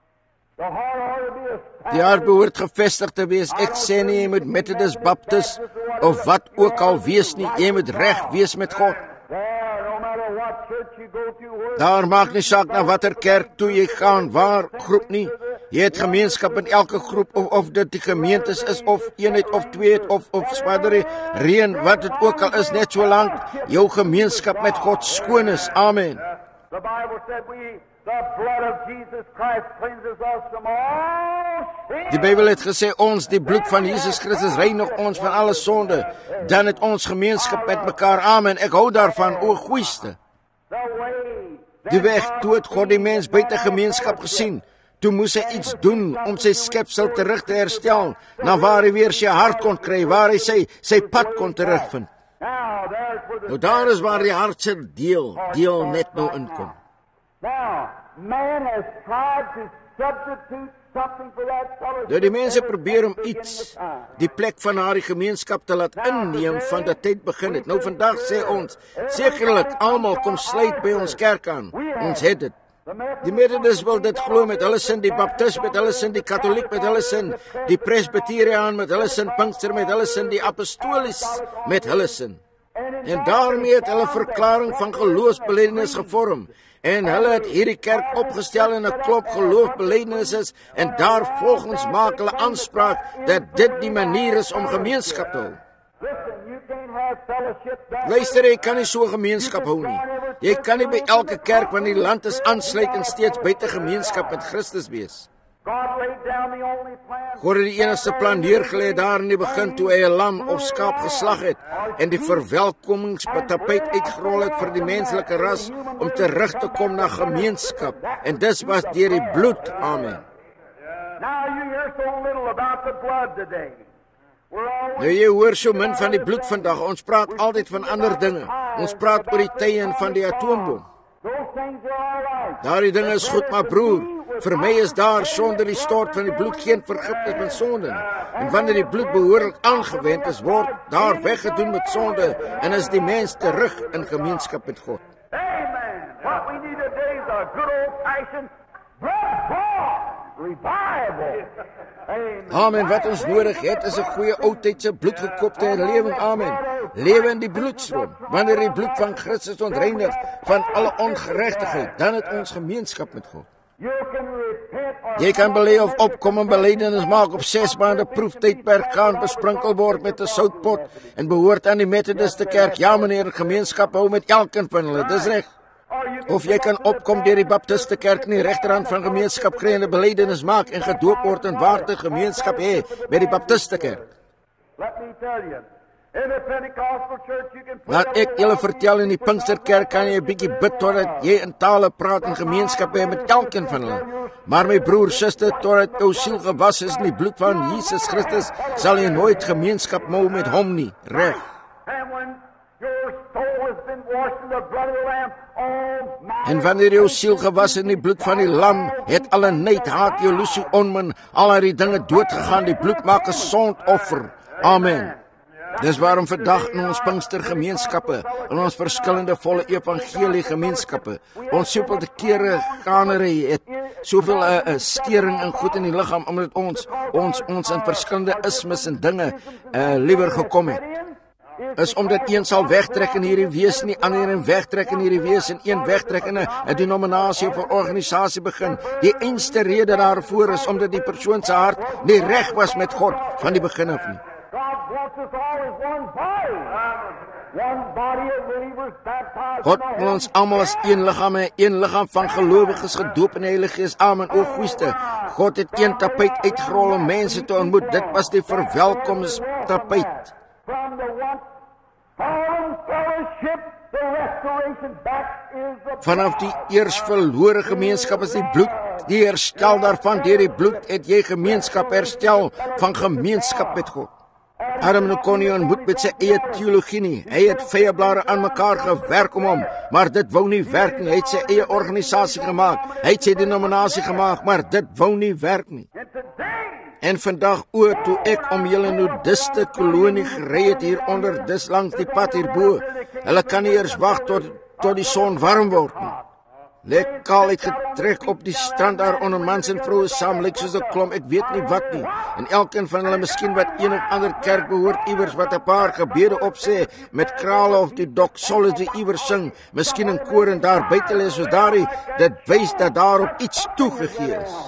Die hart behoort gevestig te wees. Ek sê nie, jy moet Methodist, Baptist, of wat ook al wees nie, jy moet reg wees met God. Daar maak nie saak na watter kerk toe jy gaan, waar groep nie. Jy het gemeenskap in elke groep, of, of dit die gemeentes is, of eenheid, of tweeheid, of, of spadere, reën, wat het ook al is, net so lang, jou gemeenskap met God skoon is. Amen. The Bible said we, the blood of Jesus Christ cleanses us from all sin. Die Bybel het gesê, ons, die bloed van Jesus Christus reinig ons van alle sonde. Dan het ons gemeenskap met mekaar. Amen. Ek hou daarvan, o goeieste. Die weg toe het God die mens buite gemeenskap gesien. Toe moes hy iets doen om sy skepsel terug te herstel, na waar hy weer sy hart kon kry, waar hy sy, sy pad kon terugvind. Nou daar is waar die hartse deel, deel net nou inkom. Nou die mense probeer om iets, die plek van haar gemeenskap te laat inneem van dat tyd begin het. Nou vandag sê ons, sekerlik almal kom sluit by ons kerk aan. Ons het dit. Die Methodist wil dit glo met hulle sin, die Baptist met hulle sin, die Katholiek met hulle sin, die Presbyteriaan met hulle sin, Pinkster met hulle sin, die Apostolies met hulle sin. En daarmee het hulle verklaring van geloofsbelijdenis gevorm. En hulle het hierdie kerk opgestel in 'n klop geloofsbelijdenis en daarvolgens maak hulle aanspraak dat dit die manier is om gemeenskap te hou. Luister, jy kan nie so gemeenskap hou nie. Jy kan nie by elke kerk van die land is aansluit en steeds buite gemeenskap met Christus wees. God het die enigste plan neergelê daar in die begin toe hy 'n lam of skaap geslag het en die verwelkomingstapijt uitgerol het vir die menslike ras om terug te kom na gemeenskap. En dis was deur die bloed. Amen. Nou jy hoor so min van die bloed vandag. Ons praat altyd van ander dinge. Ons praat oor die tye en van die atoombom. Daardie dinge is goed, maar broer, vir my is daar sonder die stort van die bloed geen vergifnis van sonde nie. En wanneer die bloed behoorlik aangewend is, word daar weggedoen met sonde en is die mens terug in gemeenskap met God. Amen. What we need today is a good old-fashioned blood-bought revival. Amen. Amen. Wat ons nodig het is 'n goeie oudtydse bloedgekoopte herlewing. Amen. Lewe in die bloedstroom. Wanneer die bloed van Christus ontreinig van alle ongeregtigheid, dan het ons gemeenskap met God. Jy kan bely of opkom en belydenis maak op ses maande proeftydperk gaan besprinkel word met 'n soutpot en behoort aan die Methodiste kerk. Ja meneer, gemeenskap hou met elkeen van hulle, dis reg. Of jy kan opkom deur die Baptiste kerk in die regterhand van gemeenskap kry en 'n belydenis maak en gedoop word en waardig gemeenskap hê met die Baptiste kerk. Laat ek julle vertel, in die Pinksterkerk kan jy 'n bietjie bid totdat jy in tale praat en gemeenskap hê met elkeen van hulle. Maar my broer, suster, totdat jou siel gewas is in die bloed van Jesus Christus, sal jy nooit gemeenskap hou met hom nie. Reg. En wanneer jou siel gewas in die bloed van die lam, het alle nyd, haat, jaloesie, onmin, al die dinge doodgegaan. Die bloed maak 'n sondoffer. Amen. Dis waarom vandag in ons Pinkstergemeenskappe, in ons verskillende volle evangelie gemeenskappe, ons soveel te kere ganery het, soveel 'n uh, uh, skering en goed in die liggaam, omdat ons ons ons in verskillende ismes en dinge uh, liewer gekom het. Is omdat een sal wegtrek in hierdie wees nie, ander een wegtrek in hierdie wees en een wegtrek in 'n denominasie of 'n organisasie begin. Die enigste rede daarvoor is omdat die persoon se hart nie reg was met God van die begin af nie. God wil ons almal as een liggaam hê, een liggaam van gelowiges gedoop in die Heilige Gees. Amen. O Goeie, God het een tapijt uitgerol om mense te ontmoet. Dit was die verwelkomstapijt. Vanaf die eers verlore gemeenskap is die bloed, die herstel daarvan, deur die bloed het jy gemeenskap herstel van gemeenskap met God. Adam kon nie ontmoet met sy eie teologie nie. Hy het vyeblare aan mekaar gewerk om hom, maar dit wou nie werk nie. Hy het sy eie organisasie gemaak, hy het sy denominasie gemaak, maar dit wou nie werk nie. En vandag, o, toe ek om julle nudiste kolonie gery het hier onder, dis langs die pad hierbo, hulle kan nie eers wag tot, tot die son warm word nie. Lek kaal uitgetrek op die strand daar onder mans en vroue saam, lyk soos 'n klomp, ek weet nie wat nie. En elkeen van hulle miskien wat een of ander kerk behoort iewers wat 'n paar gebede opsê met krale of die doxology iewers sing, miskien in koor en daar buite lê soos daardie, dit wys dat daarop iets toegegee is.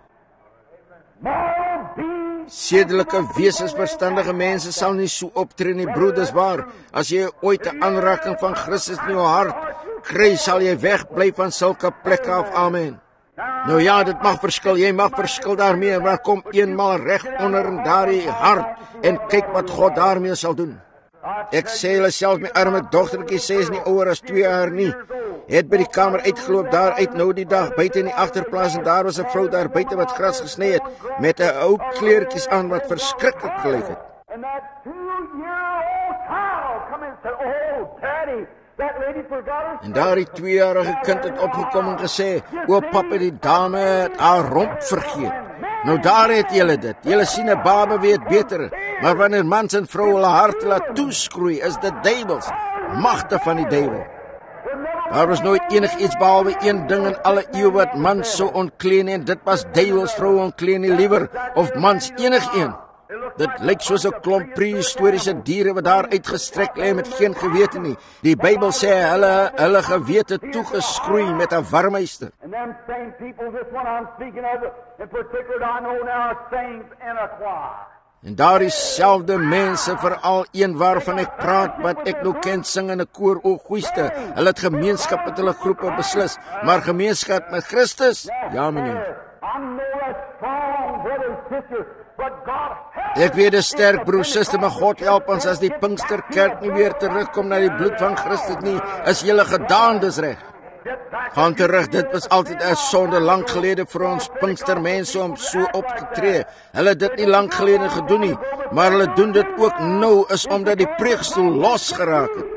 Sedelike wesens, verstandige mense sal nie so optree nie, broeders, waar as jy ooit 'n aanraking van Christus in jou hart kry, sal jy wegbly van sulke plekke af. Amen. Nou ja, dit mag verskil, jy mag verskil daarmee, maar kom eenmaal reg onder in daardie hart en kyk wat God daarmee sal doen. Ek sê hulle self my arme dogtertjie sê is nie ouer as twee jaar nie. Het by die kamer uitgeloop daar uit nou die dag buite in die agterplaas en daar was 'n vrou daar buite wat gras gesny het met 'n ou kleertjies aan wat verskriklik gelyk het. And that two-year-old child come and said, "Oh, Daddy, that lady forgot her." En daardie tweejarige kind het opgekom en gesê, "O pappa, die dame het haar romp vergeet." Nou daar het julle dit. Julle sien 'n baba weet beter, maar wanneer mans en vroue hulle harte laat toeskroei, is dit duiwels, magte van die duiwel. Daar was nooit enig iets behalwe een ding in alle eeu wat mans sou ontkleen en dit was duiwels vroue ontkleen nie liewer of mans enig een. Dit lyk soos 'n klomp prehistoriese diere wat daar uitgestrek lê met geen gewete nie. Die Bybel sê hulle hulle gewete toegeskroei met 'n warmyster. And them same people, this one I'm speaking of, in particular, I know now, sings in a choir. En daar dieselfde mense, veral een waarvan ek praat, wat ek nou ken, sing in 'n koor, o goeieste. Hulle het gemeenskap met hulle groepe beslis, maar gemeenskap met Christus? Ja, meneer. I'm no a strong brother and sister, but God help. Ek weet 'n sterk broer, suster, maar God help ons as die Pinksterkerk nie weer terugkom na die bloed van Christus nie, is julle gedaan, dis reg. Gaan terug, dit was altyd 'n sonde lank gelede vir ons Pinkstermense om so op te tree. Hulle het dit nie lank gelede gedoen nie, maar hulle doen dit ook nou, is omdat die preekstoel losgeraak het.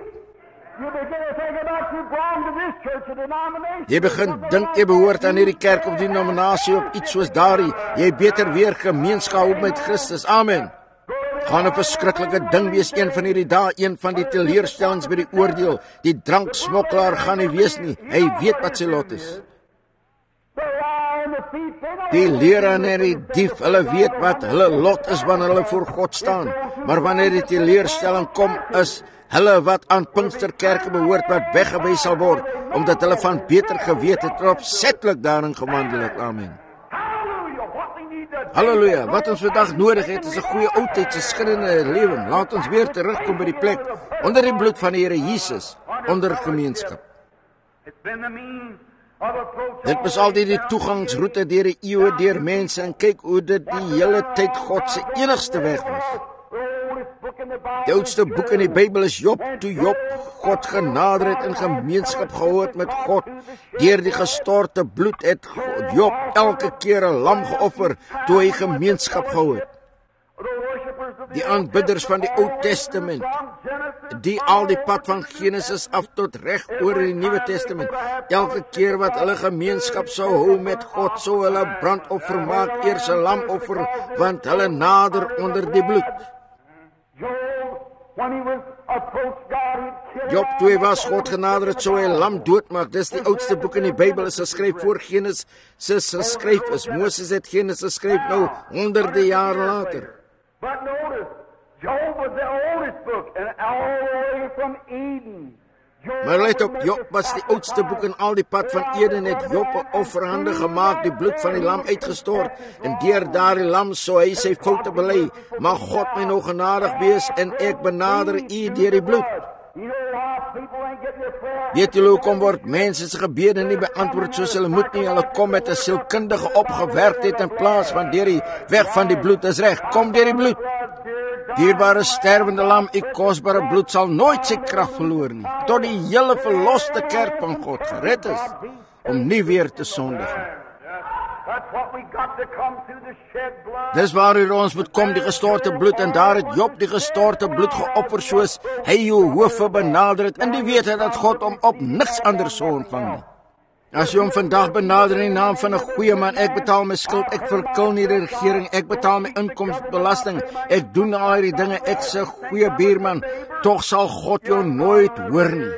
Jy begin dink jy behoort aan hierdie kerk of denominasie of iets soos daardie. Jy beter weer gemeenskap hou met Christus. Amen. Gaan 'n verskriklike ding wees een van hierdie dae, een van die teleurstellings by die oordeel. Die dranksmokkelaar gaan nie wees nie. Hy weet wat sy lot is. Die leraar en die dief, hulle weet wat hulle lot is wanneer hulle voor God staan. Maar wanneer die teleurstelling kom, is hulle wat aan Pinksterkerke behoort wat weggewys sal word, omdat hulle van beter gewete het en opsetlik daarin gewandel het. Amen. Halleluja, wat ons vandag nodig het is 'n goeie oudtydse skinnende lewe. Laat ons weer terugkom by die plek onder die bloed van die Here Jesus, onder gemeenskap. Dit was altyd die toegangsroete deur die eeue deur mense en kyk hoe dit die hele tyd God se enigste weg was. Die oudste boek in die Bybel is Job, toe Job God genader het in gemeenskap gehou het met God. Deur die gestorte bloed het Job elke keer 'n lam geoffer toe hy gemeenskap gehou het. Die aanbidders van die Ou Testament, die al die pad van Genesis af tot reg oor in die Nuwe Testament, elke keer wat hulle gemeenskap sou hou met God, sou hulle brandoffer maak, eers 'n lamoffer, want hulle nader onder die bloed. Job, toe hy was God genader het, sou hy 'n lam doodmaak. Dis die oudste boek in die Bybel, is geskryf voor Genesis geskryf is. Moses het Genesis geskryf nou honderde jare later. But notice, Job was the oldest book, and all the way from Eden. Maar let op, Job was die oudste boek en al die pad van Eden het Job 'n offerhande gemaak, die bloed van die lam uitgestort, en deur daardie lam sou hy sy foute bely. Mag God my nou genadig wees en ek benader u deur die bloed. Weet julle hoekom word mense se gebede nie beantwoord soos hulle moet nie? Hulle kom met 'n sielkundige opgewerktheid in plaas van deur die weg van die bloed. Is reg, kom deur die bloed. Dierbare sterwende lam, u kosbare bloed sal nooit sy krag verloor nie, tot die hele verloste kerk van God gered is om nie weer te sondig nie. Dis waaroor ons moet kom, die gestorte bloed, en daar het Job die gestorte bloed geoffer soos hy jou hoof benader het, in die wete dat God hom op niks anders sou ontvang nie. As jy hom vandag benader in die naam van 'n goeie man, ek betaal my skuld, ek verkil nie die regering, ek betaal my inkomstebelasting, ek doen al hierdie dinge, ek se goeie buurman, tog sal God jou nooit hoor nie.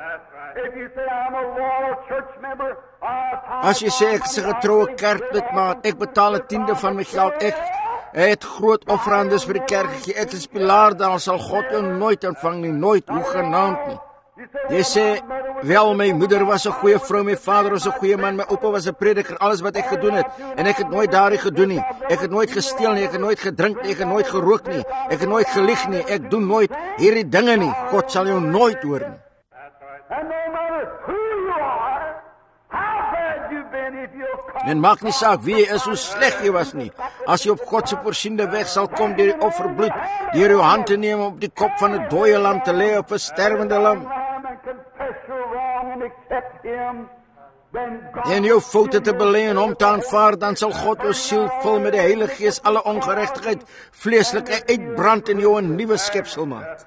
As jy sê ek is 'n getroue kerklidmaat, ek betaal 'n tiende van my geld, ek het groot offerandes vir die kerk gegee, ek is pilaar, dan sal God jou nooit ontvang nie, nooit, hoegenaamd nie. Jy sê, wel, my moeder was 'n goeie vrou, my vader was 'n goeie man, my oupa was 'n prediker, alles wat ek gedoen het, en ek het nooit daardie gedoen nie. Ek het nooit gesteel nie, ek het nooit gedrink nie, ek het nooit gerook nie, ek het nooit gelieg nie, ek doen nooit hierdie dinge nie. God sal jou nooit hoor nie. En maak nie saak wie jy is, hoe sleg jy was nie. as jy op God se voorsiende weg sal kom deur die offerbloed, deur jou hand te neem op die kop van 'n dooie lam te lê op 'n sterwende lam, en jou foute te bely en hom te aanvaar, dan sal God jou siel vul met die Heilige Gees, alle ongeregtigheid, vleeslike uitbrand en jou 'n nuwe skepsel maak.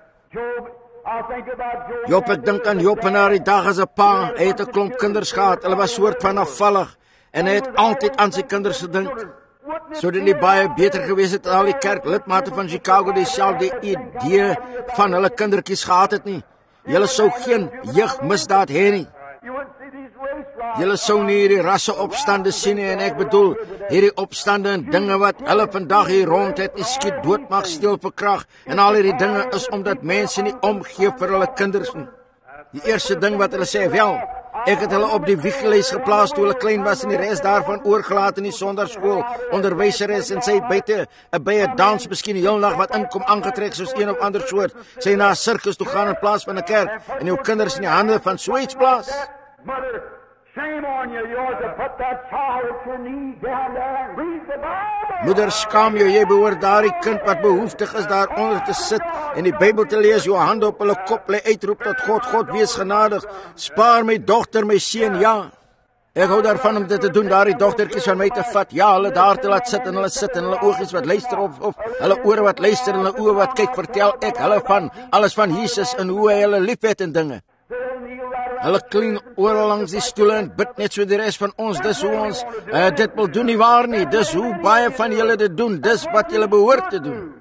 Job, ek dink aan Job en na die dag as 'n pa, hy het 'n klomp kinders gehad, hulle was soort van afvallig, en hy het altyd aan sy kinders gedink. Sou dit nie baie beter gewees het as al die kerklidmate van Chicago dieselfde idee van hulle kindertjies gehad het nie? Julle sou geen jeugmisdaad hê nie. Julle sou nie hierdie rasse opstande sien nie, en ek bedoel, hierdie opstande en dinge wat hulle vandag hier rond het, nie skiet dood mag, steel vir krag, en al hierdie dinge is omdat mense nie omgee vir hulle kinders nie. Die eerste ding wat hulle sê, wel, ek het hulle op die wiegles geplaas toe hulle klein was en die res daarvan oorgelaat in die sonderskool, onderwyseres en sy buite, by 'n dans miskien die heel nag wat inkom aangetrek soos een of ander soort, sy na 'n sirkus toe gaan in plaas van 'n kerk, en jou kinders in die hande van so iets plaas. Shame on you, you ought to put that child at your knees down there and read the Bible. Moeder, skaam jou, jy behoort daardie kind wat behoeftig is daaronder te sit en die Bybel te lees, jou hande op hulle kop lê, uitroep tot God, God wees genadig, spaar my dogter, my seun, ja. Ek hou daarvan om dit te doen, daardie dogtertjies van my te vat, ja, hulle daar te laat sit en hulle sit en hulle oogies wat luister of, of hulle ore wat luister en hulle oë wat kyk, vertel ek hulle van alles van Jesus en hoe hy hulle liefhet en dinge. Hulle kleen oral langs die stoele en bid net so die res van ons, dis hoe ons uh, dit wil doen, nie waar nie, dis hoe baie van julle dit doen, dis wat julle behoort te doen.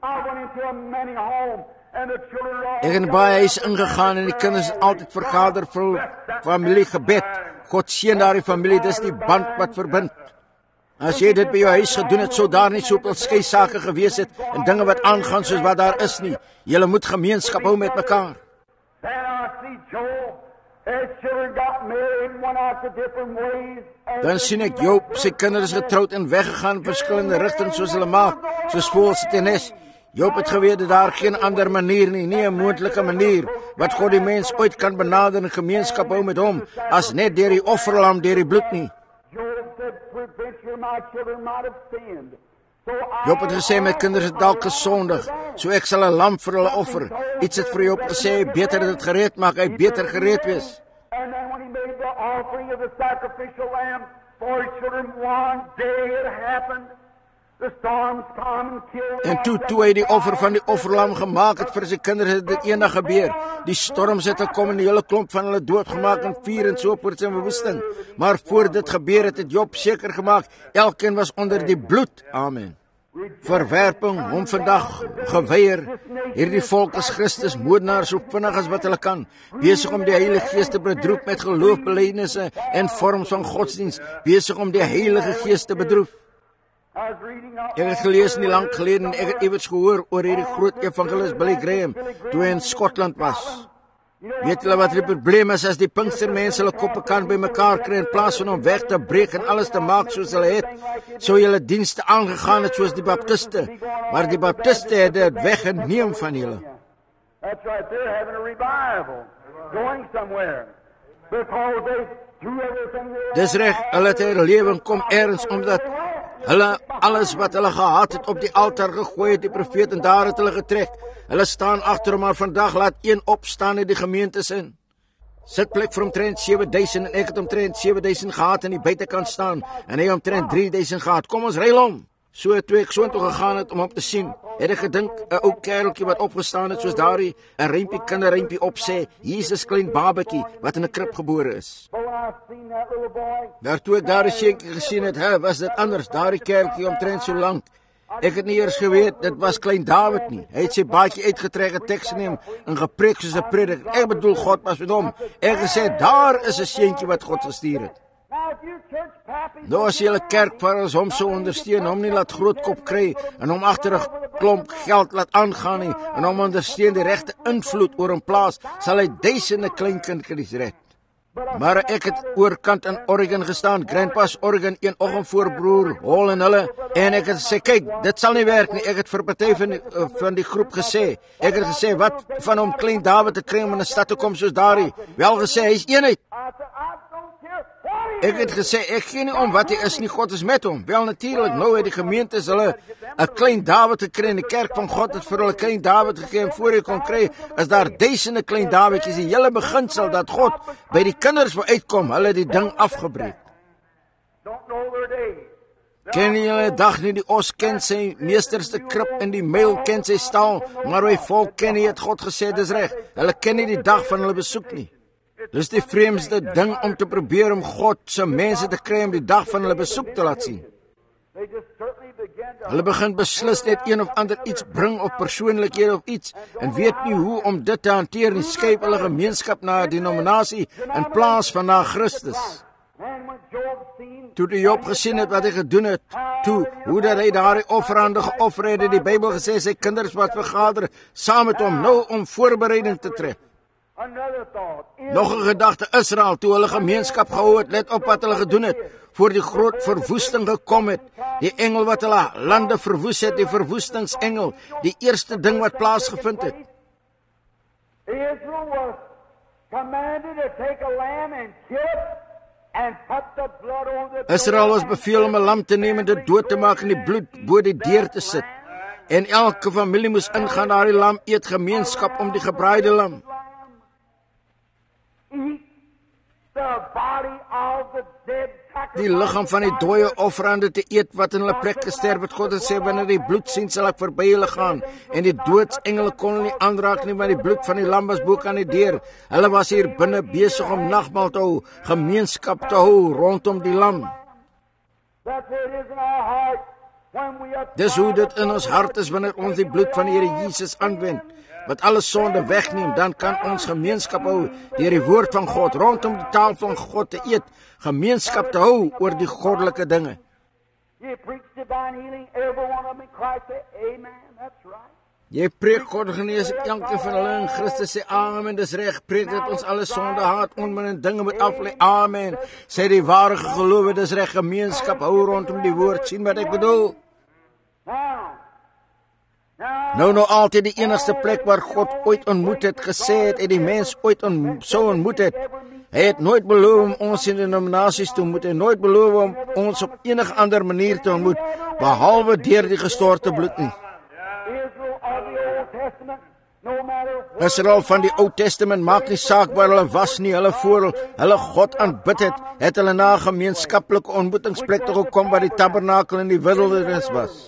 Ek het baie huis ingegaan en die kinders het altyd vergader vir familiegebed. God seën daardie familie, dis die band wat verbind. As jy dit by jou huis gedoen het, sou daar nie soveel skei sake gewees het en dinge wat aangaan soos wat daar is nie. Julle moet gemeenskap hou met mekaar. Dan sien ek Job, sy kinders getroud en weggegaan in verskillende rigtings soos hulle maak, soos voëls te nes. Job het geweet dat daar geen ander manier nie, nie 'n moontlike manier, wat God die mens ooit kan benader en gemeenskap hou met hom, as net deur die offerlam, deur die bloed nie. Job het gesê, my kinders het dalk gesondig, so ek sal 'n lam vir hulle offer. Iets het vir Job gesê, beter dit gereed maak, hy beter gereed wees. En toe, toe hy die offer van die offerlam gemaak het vir sy kinders, het dit eendag gebeur. Die storms het gekom en die hele klomp van hulle doodgemaak en vuur en so voort in verwoesting. Maar voor dit gebeur het, het Job seker gemaak, elkeen was onder die bloed. Amen. Verwerping, hom vandag geweier. Hierdie volk is Christus moordenaars so vinnig as wat hulle kan, besig om die Heilige Gees te bedroef met geloofbelijdenisse en vorms van godsdienst, besig om die Heilige Gees te bedroef. Ek het gelees nie lang gelede en ek het iewers gehoor oor hierdie groot evangelist Billy Graham toe hy in Skotland was. Weet julle wat die probleem is as die Pinkstermense hulle koppe kan by mekaar kry in plaas van om weg te breek en alles te maak soos hulle het, sou julle dienste aangegaan het soos die Baptiste, maar die Baptiste het dit weggeneem van julle. That's right, they're having a revival, going somewhere, because they do everything they... Dis reg, hulle het herlewing kom ergens omdat hulle alles wat hulle gehad het op die altaar gegooi het, die profeet, en daar het hulle getrek. Hulle staan agter hom, maar vandag laat een opstaan in die gemeentes in. Sitplek vir omtrent sewe duisend en ek het omtrent sewe duisend gehad aan die buitekant staan en hy omtrent drie duisend gehad. Kom ons ruil om. So toe ek so toe gegaan het om hom te sien, het ek gedink 'n ou kereltjie wat opgestaan het soos daardie 'n rympie kinderrympie opsê, Jesus klein babetjie wat in 'n krib gebore is. Daar toe ek daardie seentjie gesien het, hè, was dit anders. Daardie kereltjie omtrent so lank. Ek het nie eers geweet dit was klein Dawid nie. Hy het sy baadjie uitgetrek, 'n teks geneem en gepreek soos 'n prediker. Ek bedoel God was met hom. Ek gesê daar is 'n seentjie wat God gestuur het. Nou as jy 'n kerk vir ons hom so ondersteun, hom nie laat groot kop kry en hom agter 'n klomp geld laat aangaan nie en hom ondersteun die regte invloed oor hom plaas, sal hy duisende kleinkindjies red. Maar ek het oorkant in Oregon gestaan, Grandpa's Oregon, een oggend voor broer Hall en hulle, en ek het gesê, kyk, dit sal nie werk nie. Ek het vir party van die, uh, van die groep gesê, ek het gesê, wat van hom klein Dawid te kry om in 'n stad te kom soos daardie? Wel gesê, hy is eenheid. Ek het gesê, ek gee nie om wat hy is nie, God is met hom. Wel natuurlik, nou het die gemeentes hulle 'n klein Dawid gekry in die kerk van God het vir hulle klein Dawid gegee en voor jy kon kry, is daar duisende klein Dawidjies. Die hele beginsel dat God by die kinders wil uitkom, hulle het die ding afgebreek. Ken julle dag nie die os ken sy meesterste krib en die myl ken sy stal, maar hy volk ken nie het God gesê dis reg. Hulle ken nie die dag van hulle besoek nie. Dis die vreemdste ding om te probeer om God se mense te kry om die dag van hulle besoek te laat sien. Hulle begin beslis net een of ander iets bring of persoonlikhede of iets en weet nie hoe om dit te hanteer nie. Skuif hulle gemeenskap na 'n denominasie in plaas van na Christus. Toe die Job gesien het wat hy gedoen het, toe hoe dat hy daardie offerande geoffer het, die Bybel gesê sy kinders wat vergader saam met hom nou om voorbereiding te tref. Nog 'n gedagte, Israel, toe hulle gemeenskap gehou het, let op wat hulle gedoen het, voor die groot verwoesting gekom het, die engel wat hulle lande verwoes het, die verwoestingsengel, die eerste ding wat plaasgevind het. Israel was beveel om 'n lam te neem en dit dood te maak en die bloed bo die deur te sit. En elke familie moes ingaan na die lam, eet gemeenskap om die gebraaide lam. Die liggaam van die dooie offerande te eet wat in hulle plek gesterf het. God het sê, wanneer die bloed sien, sal ek verby hulle gaan. En die doodsengele kon hulle nie aanraak nie, maar die bloed van die lam was bo aan die deur. Hulle was hier binne besig om nagmaal te hou, gemeenskap te hou rondom die lam. Dis hoe dit in ons hart is wanneer ons die bloed van die Here Jesus aanwend, wat alle sonde wegneem, dan kan ons gemeenskap hou deur die woord van God, rondom die tafel van God te eet, gemeenskap te hou oor die goddelike dinge. Jy preek God genees, elke van hulle in Christus sê amen, dis reg, preek dat ons alle sonde haat, onmin en dinge moet aflei, amen, sê die ware gelowe, dis reg, gemeenskap hou rondom die woord, sien wat ek bedoel? Nou nou altyd die enigste plek waar God ooit ontmoet het, gesê het, en die mens ooit on, so ontmoet het. Hy het nooit beloof om ons in denominasies te ontmoet, en nooit beloof om ons op enige ander manier te ontmoet, behalwe deur die gestorte bloed nie. Israel van die Ou Testament, maak nie saak waar hulle was nie, hulle voor hulle God aanbid het, het hulle na 'n gemeenskaplike ontmoetingsplek toe gekom waar die tabernakel in die wildernis was.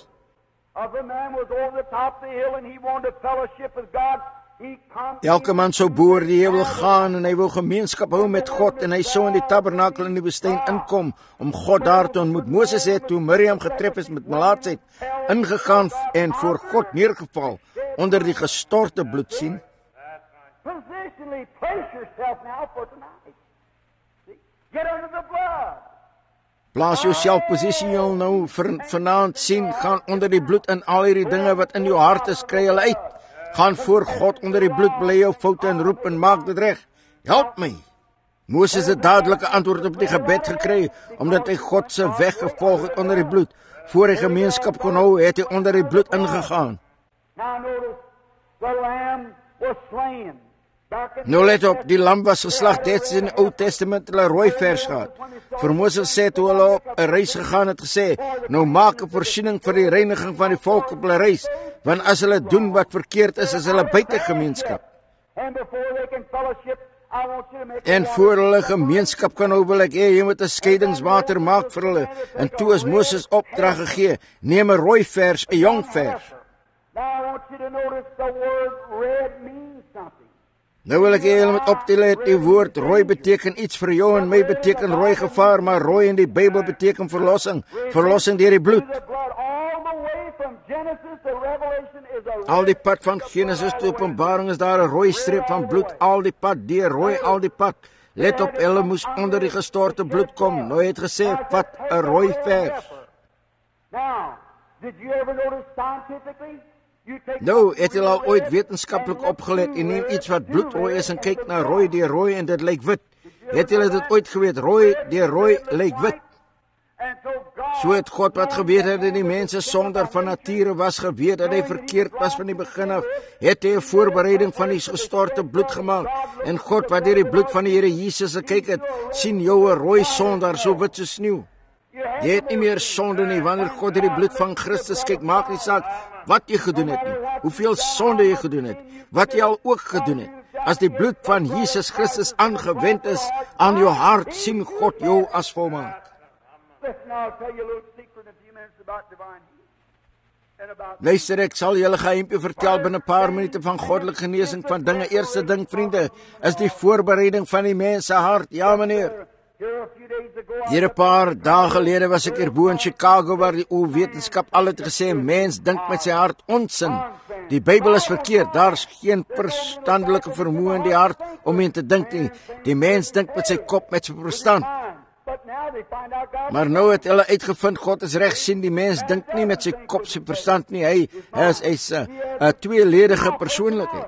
Elke man sou boor die hemel gaan en hy wil gemeenskap hou met God en hy sou in die tabernakel in die woestyn inkom om God daar te ontmoet. Moses het toe Miriam getref is met melaatsheid ingegaan en voor God neergeval onder die gestorte bloed sien. Plaas jouself posisioneel nou vir vanaand sien, gaan onder die bloed in al hierdie dinge wat in jou hart is, kry hulle uit. Gaan voor God onder die bloed, bely jou foute en roep en maak dit reg. Help my. Moses het dadelike antwoord op die gebed gekry, omdat hy God se weg gevolg het onder die bloed. Voor hy gemeenskap kon hou, het hy onder die bloed ingegaan. Nou let op, die lam was geslag, dit in die Ou Testament hulle rooi vers gehad. Vir Moses sê toe hulle op 'n reis gegaan het gesê, nou maak 'n voorsiening vir die reiniging van die volk op hulle reis, want as hulle doen wat verkeerd is, is hulle buite gemeenskap. En voor hulle gemeenskap kan hou, wil ek hê, jy moet 'n skeidingswater maak vir hulle. En toe is Moses opdrag gegee, neem 'n rooi vers, 'n jong vers. Nou wil ek hê julle moet optel, die woord rooi beteken iets vir jou en my, beteken rooi gevaar, maar rooi in die Bybel beteken verlossing, verlossing deur die bloed. Al die pad van Genesis tot Openbaring is daar 'n rooi streep van bloed, al die pad deur, rooi al die pad. Let op, hulle moes onder die gestorte bloed kom. Nou het gesê, vat 'n rooi vers. Nou, het jy al ooit wetenskaplik opgelet, en neem iets wat bloedrooi is en kyk na rooi deur rooi en dit lyk wit. Het jy dit ooit geweet, rooi deur rooi lyk wit? So het God wat geweet het dat die mense sonder van nature was, geweet dat hy verkeerd was van die begin af, het hy 'n voorbereiding van die gestorte bloed gemaak. En God wat deur die bloed van die Here Jesus gekyk het, sien jou 'n rooi sondaar so wit so sneeu. Jy het nie meer sonde nie. Wanneer God deur die bloed van Christus kyk, maak nie saak wat jy gedoen het nie, hoeveel sonde jy gedoen het, wat jy al ook gedoen het. As die bloed van Jesus Christus aangewend is aan jou hart, sien God jou as volmaak. Luister, ek sal julle geheimpie vertel binne 'n paar minute van goddelike genesing van dinge. Eerste ding, vriende, is die voorbereiding van die mens se hart. Ja, meneer. Hier 'n paar dae gelede was ek hier bo in Chicago waar die ou wetenskap al het gesê mens dink met sy hart onsin. Die Bybel is verkeerd. Daar's geen verstandelike vermoë in die hart om in te dink nie. Die mens dink met sy kop, met sy verstand. Maar nou het hulle uitgevind God is reg, sien die mens dink nie met sy kop, sy verstand nie. Hy, hy is 'n is 'n 'n tweeledige persoonlikheid.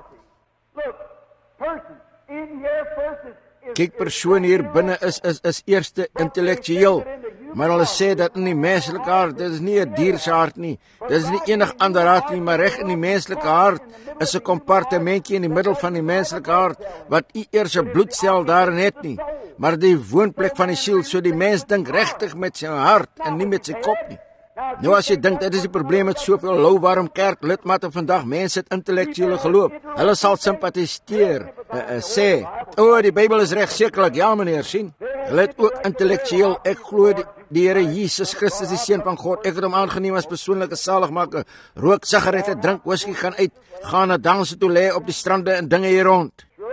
Kyk, persoon hier binne is is is eerste intellektueel, maar hulle sê dat in die menslike hart, dit is nie 'n dier se hart nie, dit is nie enig ander hart nie, maar reg in die menslike hart is 'n kompartementjie in die middel van die menslike hart wat nie eers 'n bloedsel daarin het nie, maar die woonplek van die siel. So die mens dink regtig met sy hart en nie met sy kop nie. Nou as jy dink dit is die probleem met soveel louwarm kerklidmate vandag, mense het intellektuele geloof. Hulle sal simpatiseer, uh, uh, sê, o, oh, die Bybel is reg, sekerlik, ja meneer, sien. Hulle het ook intellektueel, ek glo die, die Here Jesus Christus, die Seun van God, ek het hom aangeneem as persoonlike saligmaker, rook sigarette, drink whisky, gaan uit, gaan na danse toe, lê op die strande en dinge hier rond.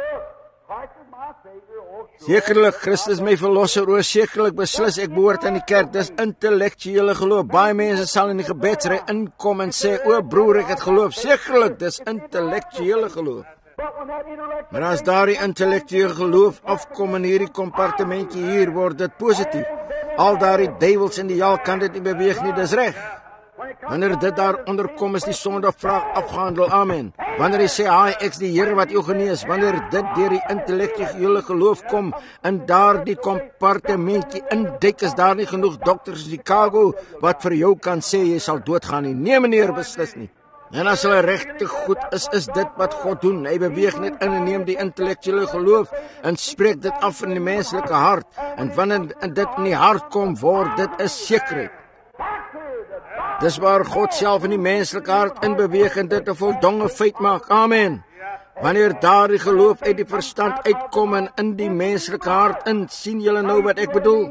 Sekerlik, Christus my verlosser, o, sekerlik beslis ek behoort aan die kerk, dis intellektuele geloof. Baie mense sal in die gebedsry inkom en sê, o broer, ek het geloof. Sekerlik, dis intellektuele geloof. Maar as daardie intellektuele geloof afkom in hierdie kompartementjie hier, word dit positief. Al daardie duiwels in die hel kan dit nie beweeg nie, dis reg. Wanneer dit daar onderkom, is die sondevraag afgehandel, amen. Wanneer hy sê, haai, ek is die Here wat jou genees, wanneer dit deur die intellektuele geloof kom, in daar die kompartementjie induik, is daar nie genoeg dokters in Chicago, wat vir jou kan sê, jy sal doodgaan nie. Nee meneer, beslis nie. En as hulle regtig goed is, is dit wat God doen. Hy beweeg net in en neem die intellektuele geloof, en spreek dit af in die menslike hart, en wanneer dit in die hart kom, word dit 'n sekerheid. Dis waar God self in die menslike hart inbeweeg en dit 'n voldonge feit maak. Amen. Wanneer daardie geloof uit die verstand uitkom en in die menslike hart in, sien julle nou wat ek bedoel?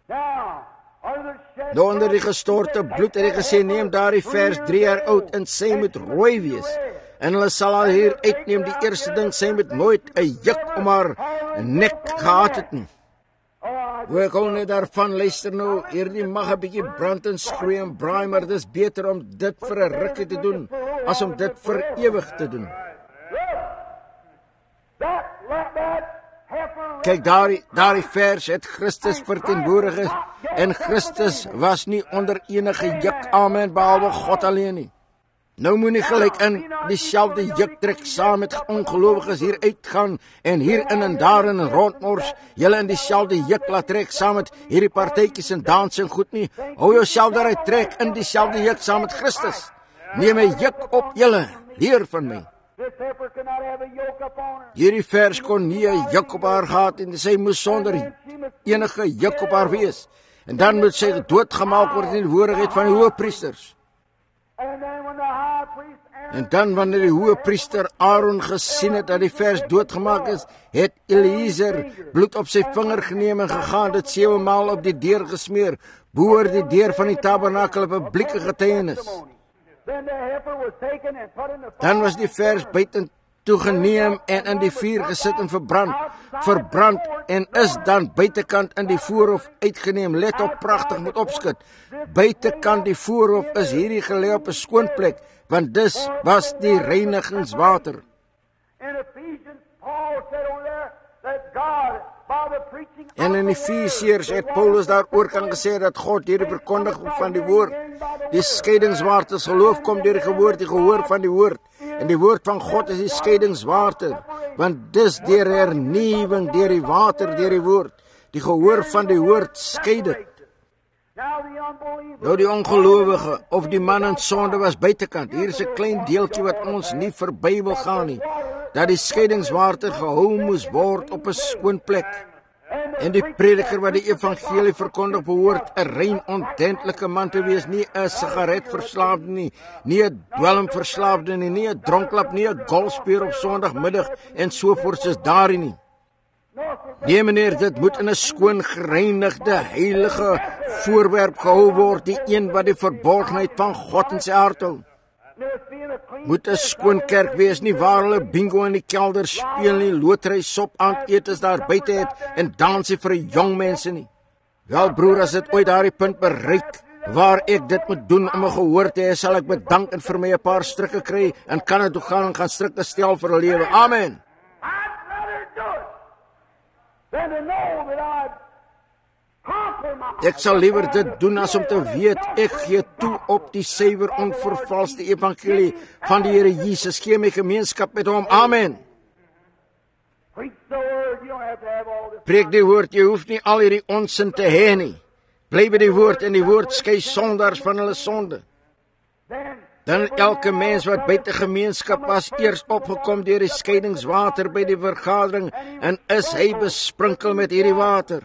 Nou onder die gestorte bloed het hy gesê, neem daardie vers drie jaar oud en sy moet rooi wees. En hulle sal al hier uitneem, die eerste ding, sy moet nooit 'n juk om haar nek gehad het nie. Hoe ek hou net daarvan, luister nou, hierdie mag 'n bietjie brand en skroei en braai, maar dit is beter om dit vir 'n rukkie te doen, as om dit vir ewig te doen. Kyk, daardie, daardie vers het Christus verteenwoordig, en Christus was nie onder enige juk, amen, behalwe God alleen nie. Nou moet nie gelyk in dieselfde juk trek saam met ongelowiges hier uitgaan en hier in en daarin rondmors, julle in dieselfde juk laat trek saam met hierdie partytjies en dans en goed nie. Hou jouself daaruit trek in dieselfde juk saam met Christus. Neem 'n juk op julle, leer van my. Hierdie vers kon nie 'n juk op haar gehad en sy moes sonder enige juk op haar wees. En dan moet sy doodgemaak word in die woordigheid van die hoëpriesters. En dan wanneer die hoëpriester Aaron gesien het dat die vers doodgemaak is, het Eliezer bloed op sy vinger geneem en gegaan, dit sewe maal op die deur gesmeer, boor die deur van die tabernakel, 'n publieke getuienis. Dan was die vers buiten toegeneem en in die vuur gesit en verbrand, verbrand en is dan buitekant in die voorhof uitgeneem. Let op, pragtig moet opskud. Buitekant die voorhof is hierdie gelê op 'n skoon plek, want dis was die reinigingswater. En in Efesiërs het Paulus daaroor kan gesê dat God deur die verkondiging van die woord, die skeidingswater geloof kom deur die gehoor, die gehoor van die woord. En die woord van God is die skeidingswater, want dis deur hernuwing, deur die water, deur die woord. Die gehoor van die woord skei dit. Nou die ongelowige of die man in sonde was buitekant. Hier is 'n klein deeltjie wat ons nie verby wil gaan nie. Dat die skeidingswater gehou moes word op 'n skoon plek. En die prediker wat die evangelie verkondig behoort 'n rein ontentlike man te wees, nie 'n sigaretverslaafde nie, nie 'n dwelmverslaafde nie, nie 'n dronklap, nie 'n golfspeler op Sondagmiddag en so voort soos daardie nie. Nee meneer, dit moet in 'n skoon gereinigde heilige voorwerp gehou word, die een wat die verborgenheid van God in sy hart hou. Moet 'n skoon kerk wees, nie waar hulle bingo in die kelder speel nie, lotery sop aandetes daar buite het en dansie vir jong mense nie. Wel broer, as dit ooit daardie punt bereik waar ek dit moet doen om 'n gehoor te hê, sal ek bedank en vir my 'n paar strikke kry en kan dit toe gaan en gaan strikke stel vir 'n lewe. Amen. Ek sal liewer dit doen as om te weet ek gee toe op die suiwer onvervalste evangelie van die Here Jesus. Gee my gemeenskap met hom. Amen. Preek die woord, jy hoef nie al hierdie onsin te hê nie. Bly by die woord en die woord skei sondaars van hulle sonde. Dan elke mens wat buite gemeenskap was eers opgekom deur die skeidingswater by die vergadering en is hy besprinkel met hierdie water.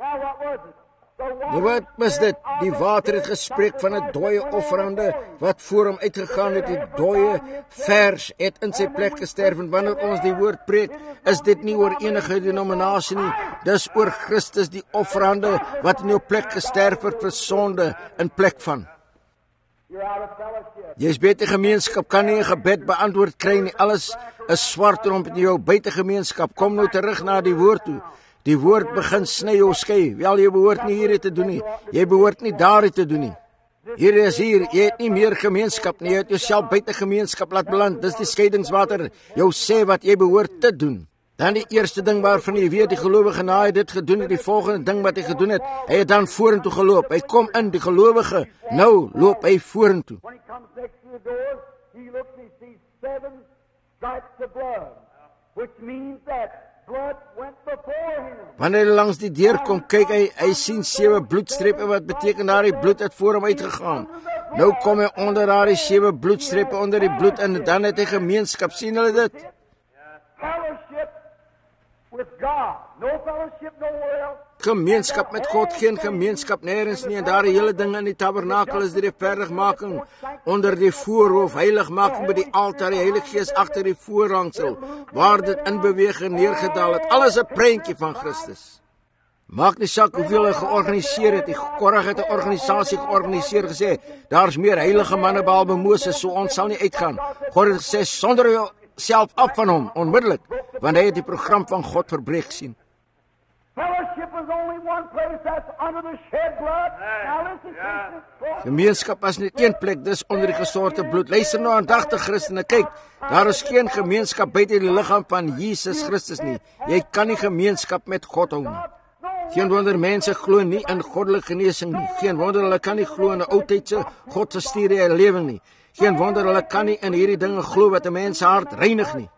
Nou wat was dit? Die water het gespreek van 'n dooie offerande wat voor hom uitgegaan het. Die dooie vers het in sy plek gesterf. En wanneer ons die woord preek, is dit nie oor enige denominasie nie. Dis oor Christus, die offerande wat in jou plek gesterf het vir sonde in plek van. Jy is buite gemeenskap, kan nie 'n gebed beantwoord kry nie. Alles is swart rond in jou buite gemeenskap. Kom nou terug na die woord toe. Die woord begin sny jou skei. Wel, jy behoort nie hierdie te doen nie. Jy behoort nie daardie te doen nie. Hier is hier, jy het nie meer gemeenskap nie. Jy het jouself buite gemeenskap laat beland. Dis die skeidingswater jou sê wat jy behoort te doen. Dan die eerste ding waarvan jy weet die gelowige na hy dit gedoen het, die volgende ding wat hy gedoen het, hy het dan vorentoe geloop. Hy kom in, die gelowige, nou loop hy vorentoe. Wanneer hy langs die deur kom, kyk hy, hy sien sewe bloedstrepe, wat beteken daar die bloed het voor hom uitgegaan. Nou kom hy onder daar die sewe bloedstrepe, onder die bloed, en dan het hy gemeenskap. Sien hulle dit? Gemeenskap met God, geen gemeenskap nergens nie, en daar die hele ding in die tabernakel is die rechtvaardigmaking onder die voorhoof, heiligmaking by die altaar, die Heilige Gees agter die voorhangsel, waar dit in beweging neergedaal het, alles 'n prentjie van Christus. Maak nie saak hoeveel hy georganiseer het, die Korag het 'n organisasie georganiseer, gesê, daar's meer heilige manne behalwe Moses, so ons sal nie uitgaan. God het gesê, sonder jou self af van hom, onmiddellik, want hy het die program van God verbreek sien. Gemeenskap was net een plek, dis onder die gestorte bloed. Luister nou aandagtig Christene, kyk, daar is geen gemeenskap buite die liggaam van Jesus Christus nie. Jy kan nie gemeenskap met God hou nie. Geen wonder mense glo nie in goddelike genesing nie. Geen wonder hulle kan nie glo in 'n ou tydse God se stuurde lewing nie. Geen wonder hulle kan nie in hierdie dinge glo wat 'n mens se hart reinig nie.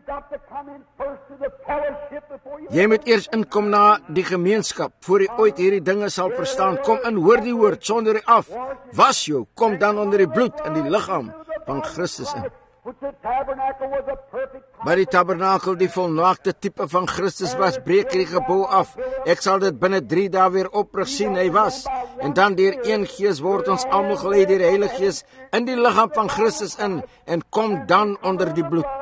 Jy moet eers inkom na die gemeenskap, voor jy ooit hierdie dinge sal verstaan. Kom in, hoor die woord, sonder jy af. Was jou, kom dan onder die bloed in die liggaam van Christus in. Maar die tabernakel, die volmaakte type van Christus was, breek die gebou af. Ek sal dit binne drie dae weer oprig sien, hy was. En dan deur een gees word ons almal gelei deur die Heilige Gees in die liggaam van Christus in, en kom dan onder die bloed.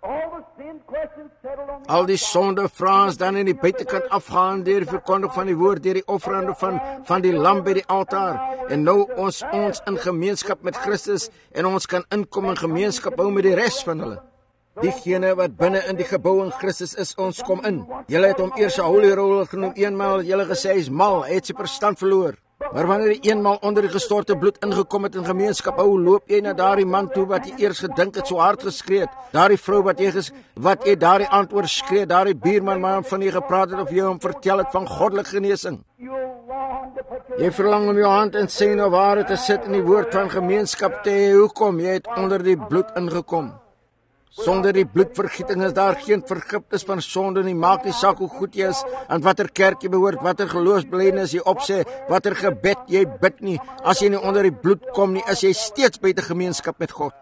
Al die sonde vrae dan in die buitekant afgaan deur die verkondiging van die woord, deur die offerande van van die lam by die altaar. En nou ons ons in gemeenskap met Christus, en ons kan inkom in gemeenskap hou met die res van hulle. Diegene wat binne in die gebou in Christus is, ons kom in. Julle het hom eers 'n holy roller genoem, eenmaal julle gesê hy's mal, hy het sy verstand verloor. Maar wanneer jy eenmaal onder die gestorte bloed ingekom het in gemeenskap hou, loop jy na daardie man toe wat jy eers gedink het so hard geskree het. Daardie vrou wat jy ges, wat jy daardie antwoord skree, daardie buurman maar van jy gepraat het of jy hom vertel het van goddelike genesing. Jy verlang om jou hand in syne ware te sit in die woord van gemeenskap te hê. Hoekom? Jy het onder die bloed ingekom. Sonder die bloedvergieting is daar geen vergifnis van sonde nie. Maak nie saak hoe goed jy is, aan watter kerk jy behoort, watter geloofsbelijdenis jy opsê, watter gebed jy bid nie. As jy nie onder die bloed kom nie, is jy steeds buite gemeenskap met God.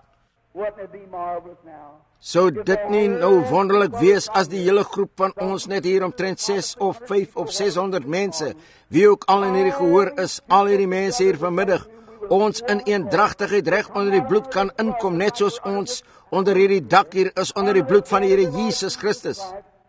Sou dit nie nou wonderlik wees as die hele groep van ons net hier omtrent ses of vyf of seshonderd mense, wie ook al in hierdie gehoor is, al hierdie mense hier vanmiddag, ons in eendrachtigheid reg onder die bloed kan inkom, net soos ons onder hierdie dak hier is, onder die bloed van die Here Jesus Christus.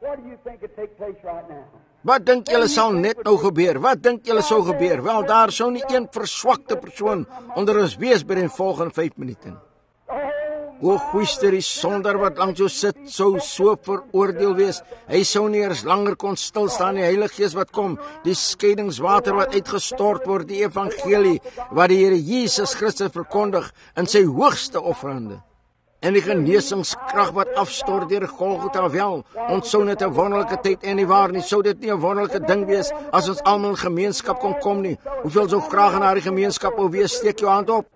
Wat dink julle sal net nou gebeur? Wat dink julle sou gebeur? Wel, daar sou nie een verswakte persoon onder ons wees by die volgende vyf minute. O, goeister, die sonder wat langs jou sit, sou so veroordeel wees. Hy sou nie eers langer kon stilstaan, die Heilige Gees wat kom, die skeidingswater wat uitgestort word, die evangelie wat die Here Jesus Christus verkondig in sy hoogste offerande. En die genesingskrag wat afstort deur Golgotha, wel, ons sou net 'n wonderlike tyd en nie waar nie, sou dit nie 'n wonderlike ding wees as ons almal in gemeenskap kon kom nie. Hoeveel sou graag in daardie gemeenskap wou wees? Steek jou hand op.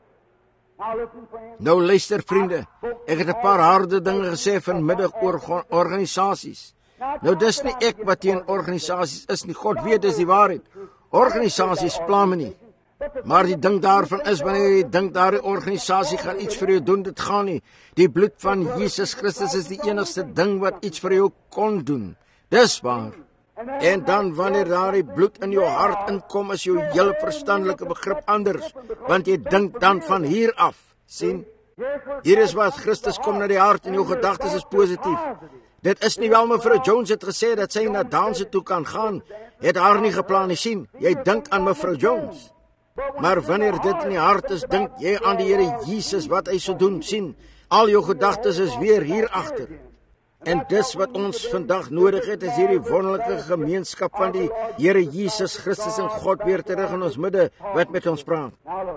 Nou luister vriende, ek het 'n paar harde dinge gesê vanmiddag oor organisasies. Nou dis nie ek wat teen organisasies is nie, God weet dis die waarheid. Organisasies pla my nie. Maar die ding daarvan is, wanneer jy dink daar die organisasie gaan iets vir jou doen, dit gaan nie. Die bloed van Jesus Christus is die enigste ding wat iets vir jou kon doen. Dis waar. En dan wanneer daar die bloed in jou hart inkom, is jou hele verstandelike begrip anders, want jy dink dan van hier af. Sien, hier is wat Christus kom na die hart en jou gedagtes is positief. Dit is nie wel, mevrou Jones het gesê dat sy na danse toe kan gaan, het haar nie geplan nie. Sien, jy dink aan mevrou Jones. Maar wanneer dit in die hart is, dink jy aan die Here Jesus, wat hy sou doen. Sien, al jou gedagtes is weer hier agter. En dis wat ons vandag nodig het, is hierdie wonderlike gemeenskap van die Here Jesus Christus en God weer terug in ons midde, wat met ons praat.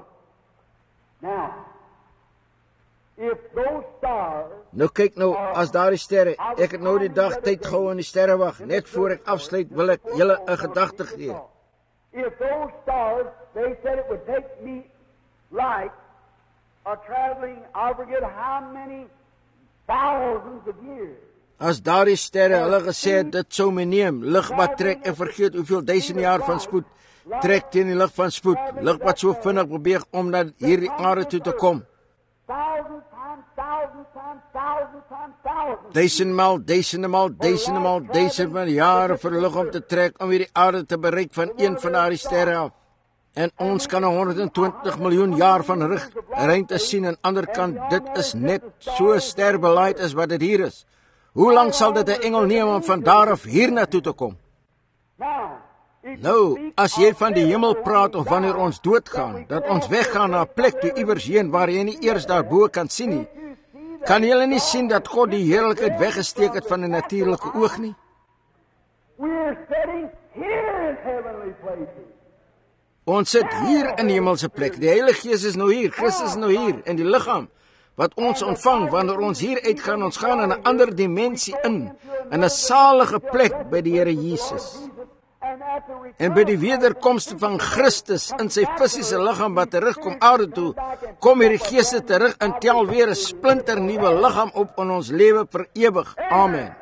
Nou kyk nou, as daar die sterre, ek het nou die dag tyd gehou in die sterrewag, net voor ek afsluit, wil ek julle 'n gedagte gee. If those stars, they said it would take me like a traveling, I forget how many thousands of years. As daardie sterre hulle gesê het, dit sou my neem, lig wat trek, en vergeet hoeveel duisende jaar van spoed, trek teen die lig van spoed, lig wat so vinnig beweeg, om na hierdie aarde toe te kom. Duisendmaal, duisendmaal, duisendmaal, duisendmaal jare vir lig om te trek, om hierdie aarde te bereik van een van daardie sterre af. En ons kan honderd en twintig miljoen jaar van ruimte sien, en ander kant, dit is net so sterbelaaid as wat dit hier is. Hoe lang sal dit 'n engel neem om van daar af hier na toe te kom? Nou, as jy van die hemel praat of wanneer ons doodgaan, dat ons weggaan na 'n plek toe iewers heen waar jy nie eers daarbo kan sien nie, kan julle nie sien dat God die heerlikheid weggesteek het van 'n natuurlike oog nie? Ons sit hier in die hemelse plek. Die Heilige Gees is nou hier, Christus is nou hier, en die liggaam wat ons ontvang wanneer ons hier uitgaan, ons gaan in 'n ander dimensie in, in 'n salige plek by die Here Jesus. En by die wederkomste van Christus in sy fisiese liggaam wat terugkom aarde toe, kom hierdie geeste terug en tel weer 'n splinter nuwe liggaam op in ons lewe vir ewig. Amen.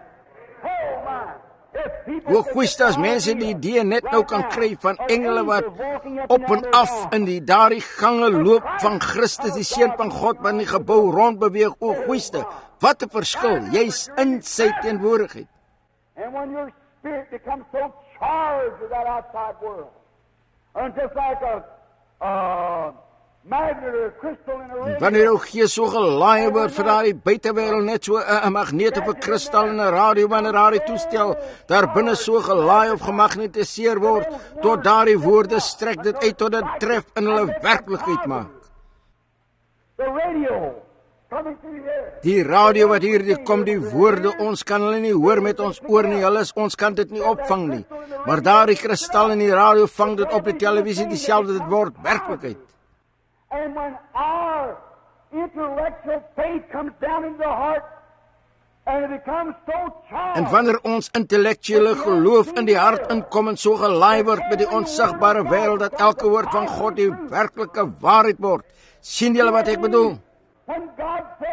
Hoe goeie as mense die idee net nou kan kry van engele wat op en af in die daardie gange loop van Christus, die Seun van God, wat in die gebou rondbeweeg. O goeie, wat 'n verskil, jy's in sy teenwoordigheid. And when your spirit becomes so charged with that outside world, and just like a uh, magnet or a crystal in a radio. Wanneer jou gees so gelaai word vir daai buitewêreld, net so 'n magneet of 'n kristal in 'n radio wanneer daardie toestel daar binne so gelaai of gemagnetiseer word, tot daardie woorde strek dit uit tot dit tref in hulle werklikheid maak. The radio. Die radio wat hier kom, die woorde, ons kan hulle nie hoor met ons oor nie, hulle is, ons kan dit nie opvang nie. Maar daar die kristal in die radio vang dit op die televisie, dieselfde, dit word werklikheid. And when our intellectual faith comes down into the heart, and it becomes so charged. En wanneer ons intellektuele geloof in die hart inkom en so gelaai word met die onsigbare wêreld, dat elke woord van God die werklike waarheid word. Sien julle wat ek bedoel?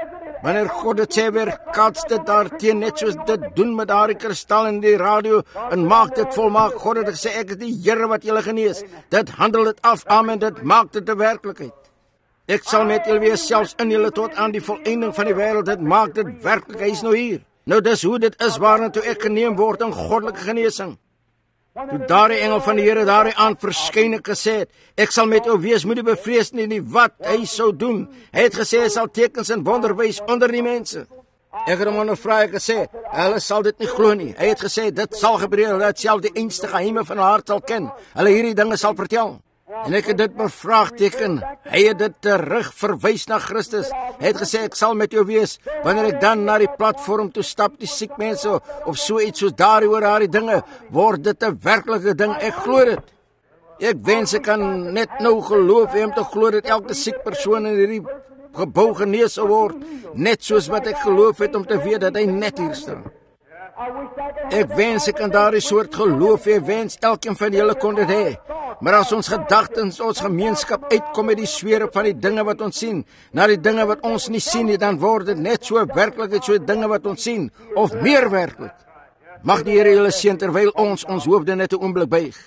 Wanneer God dit sê, weer kaats dit daarteen, net soos dit doen met daardie kristal in die radio, en maak dit volmaak. God het gesê, ek is die Here wat julle genees. Dit handel dit af, amen, dit maak dit 'n werklikheid. Ek sal met julle wees, selfs in julle tot aan die volëinding van die wêreld, dit maak dit werklik, hy is nou hier. Nou dis hoe dit is, waarna toe ek geneem word in goddelike genesing. Toe daardie engel van die Here daardie aand verskyn en gesê het, ek sal met jou wees, moenie bevrees nie, nie wat hy sou doen. Hy het gesê, hy sal tekens en wonder wys onder die mense. Ek het hom ondervra, ek gesê, hulle sal dit nie glo nie. Hy het gesê, dit sal gebeur, hulle het self die einste geheime van hulle hart sal ken. Hulle hierdie dinge sal vertel. En ek het dit bevraagteken. Hy het dit terug verwys na Christus. Hy het gesê, ek sal met jou wees, wanneer ek dan na die platform toe stap, die siek mense, of so iets soos daar oor daardie dinge, word dit 'n werklike ding. Ek glo dit. Ek wens ek kan net nou geloof, om te glo dat elke siek persoon in hierdie gebou genees sal word, net soos wat ek geloof het om te weet dat hy net hier staan. Ek wens ek kan daardie soort geloof hê, wens elkeen van julle kon dit hê. Maar as ons gedagtes, ons gemeenskap uitkom met die sweer van die dinge wat ons sien, na die dinge wat ons nie sien nie, dan word dit net so werklik, so dinge wat ons sien, of meer werklik. Mag die Here julle seën terwyl ons ons hoofde net 'n oomblik buig.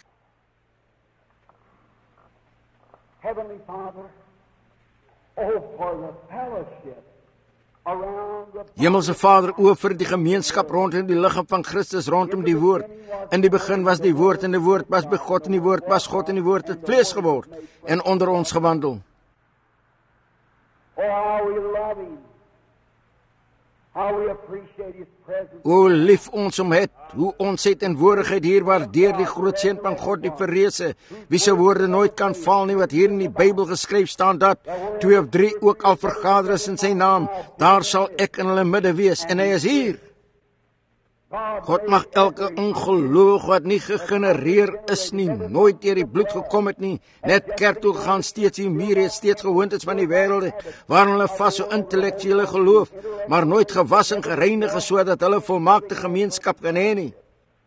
Heavenly Father, oh, for the fellowship around the... Hemelse Vader, o vir die gemeenskap rondom die liggaam van Christus, rondom die woord. In die begin was die woord, en die woord was by God, en die woord was God, en die woord het vlees geword, en onder ons gewandel. Oh, how we love him. How we appreciate his presence. O lief ons om het, hoe ons het in woordigheid hier waardeer die groot seën van God die verreëse, wie se woorde nooit kan val nie, wat hier in die Bybel geskryf staan, dat twee of drie ook al vergader is in sy naam, daar sal ek in hulle midde wees, en hy is hier. God mag elke ongeloof wat nie gegenereer is nie, nooit deur die bloed gekom het nie, net kerk toe gaan, steeds die muur het, steeds gewoontes van die wêreld, waarin hulle vas so intellektuele geloof, maar nooit gewas en gereinig is, sodat hulle volmaakte gemeenskap kan hê nie.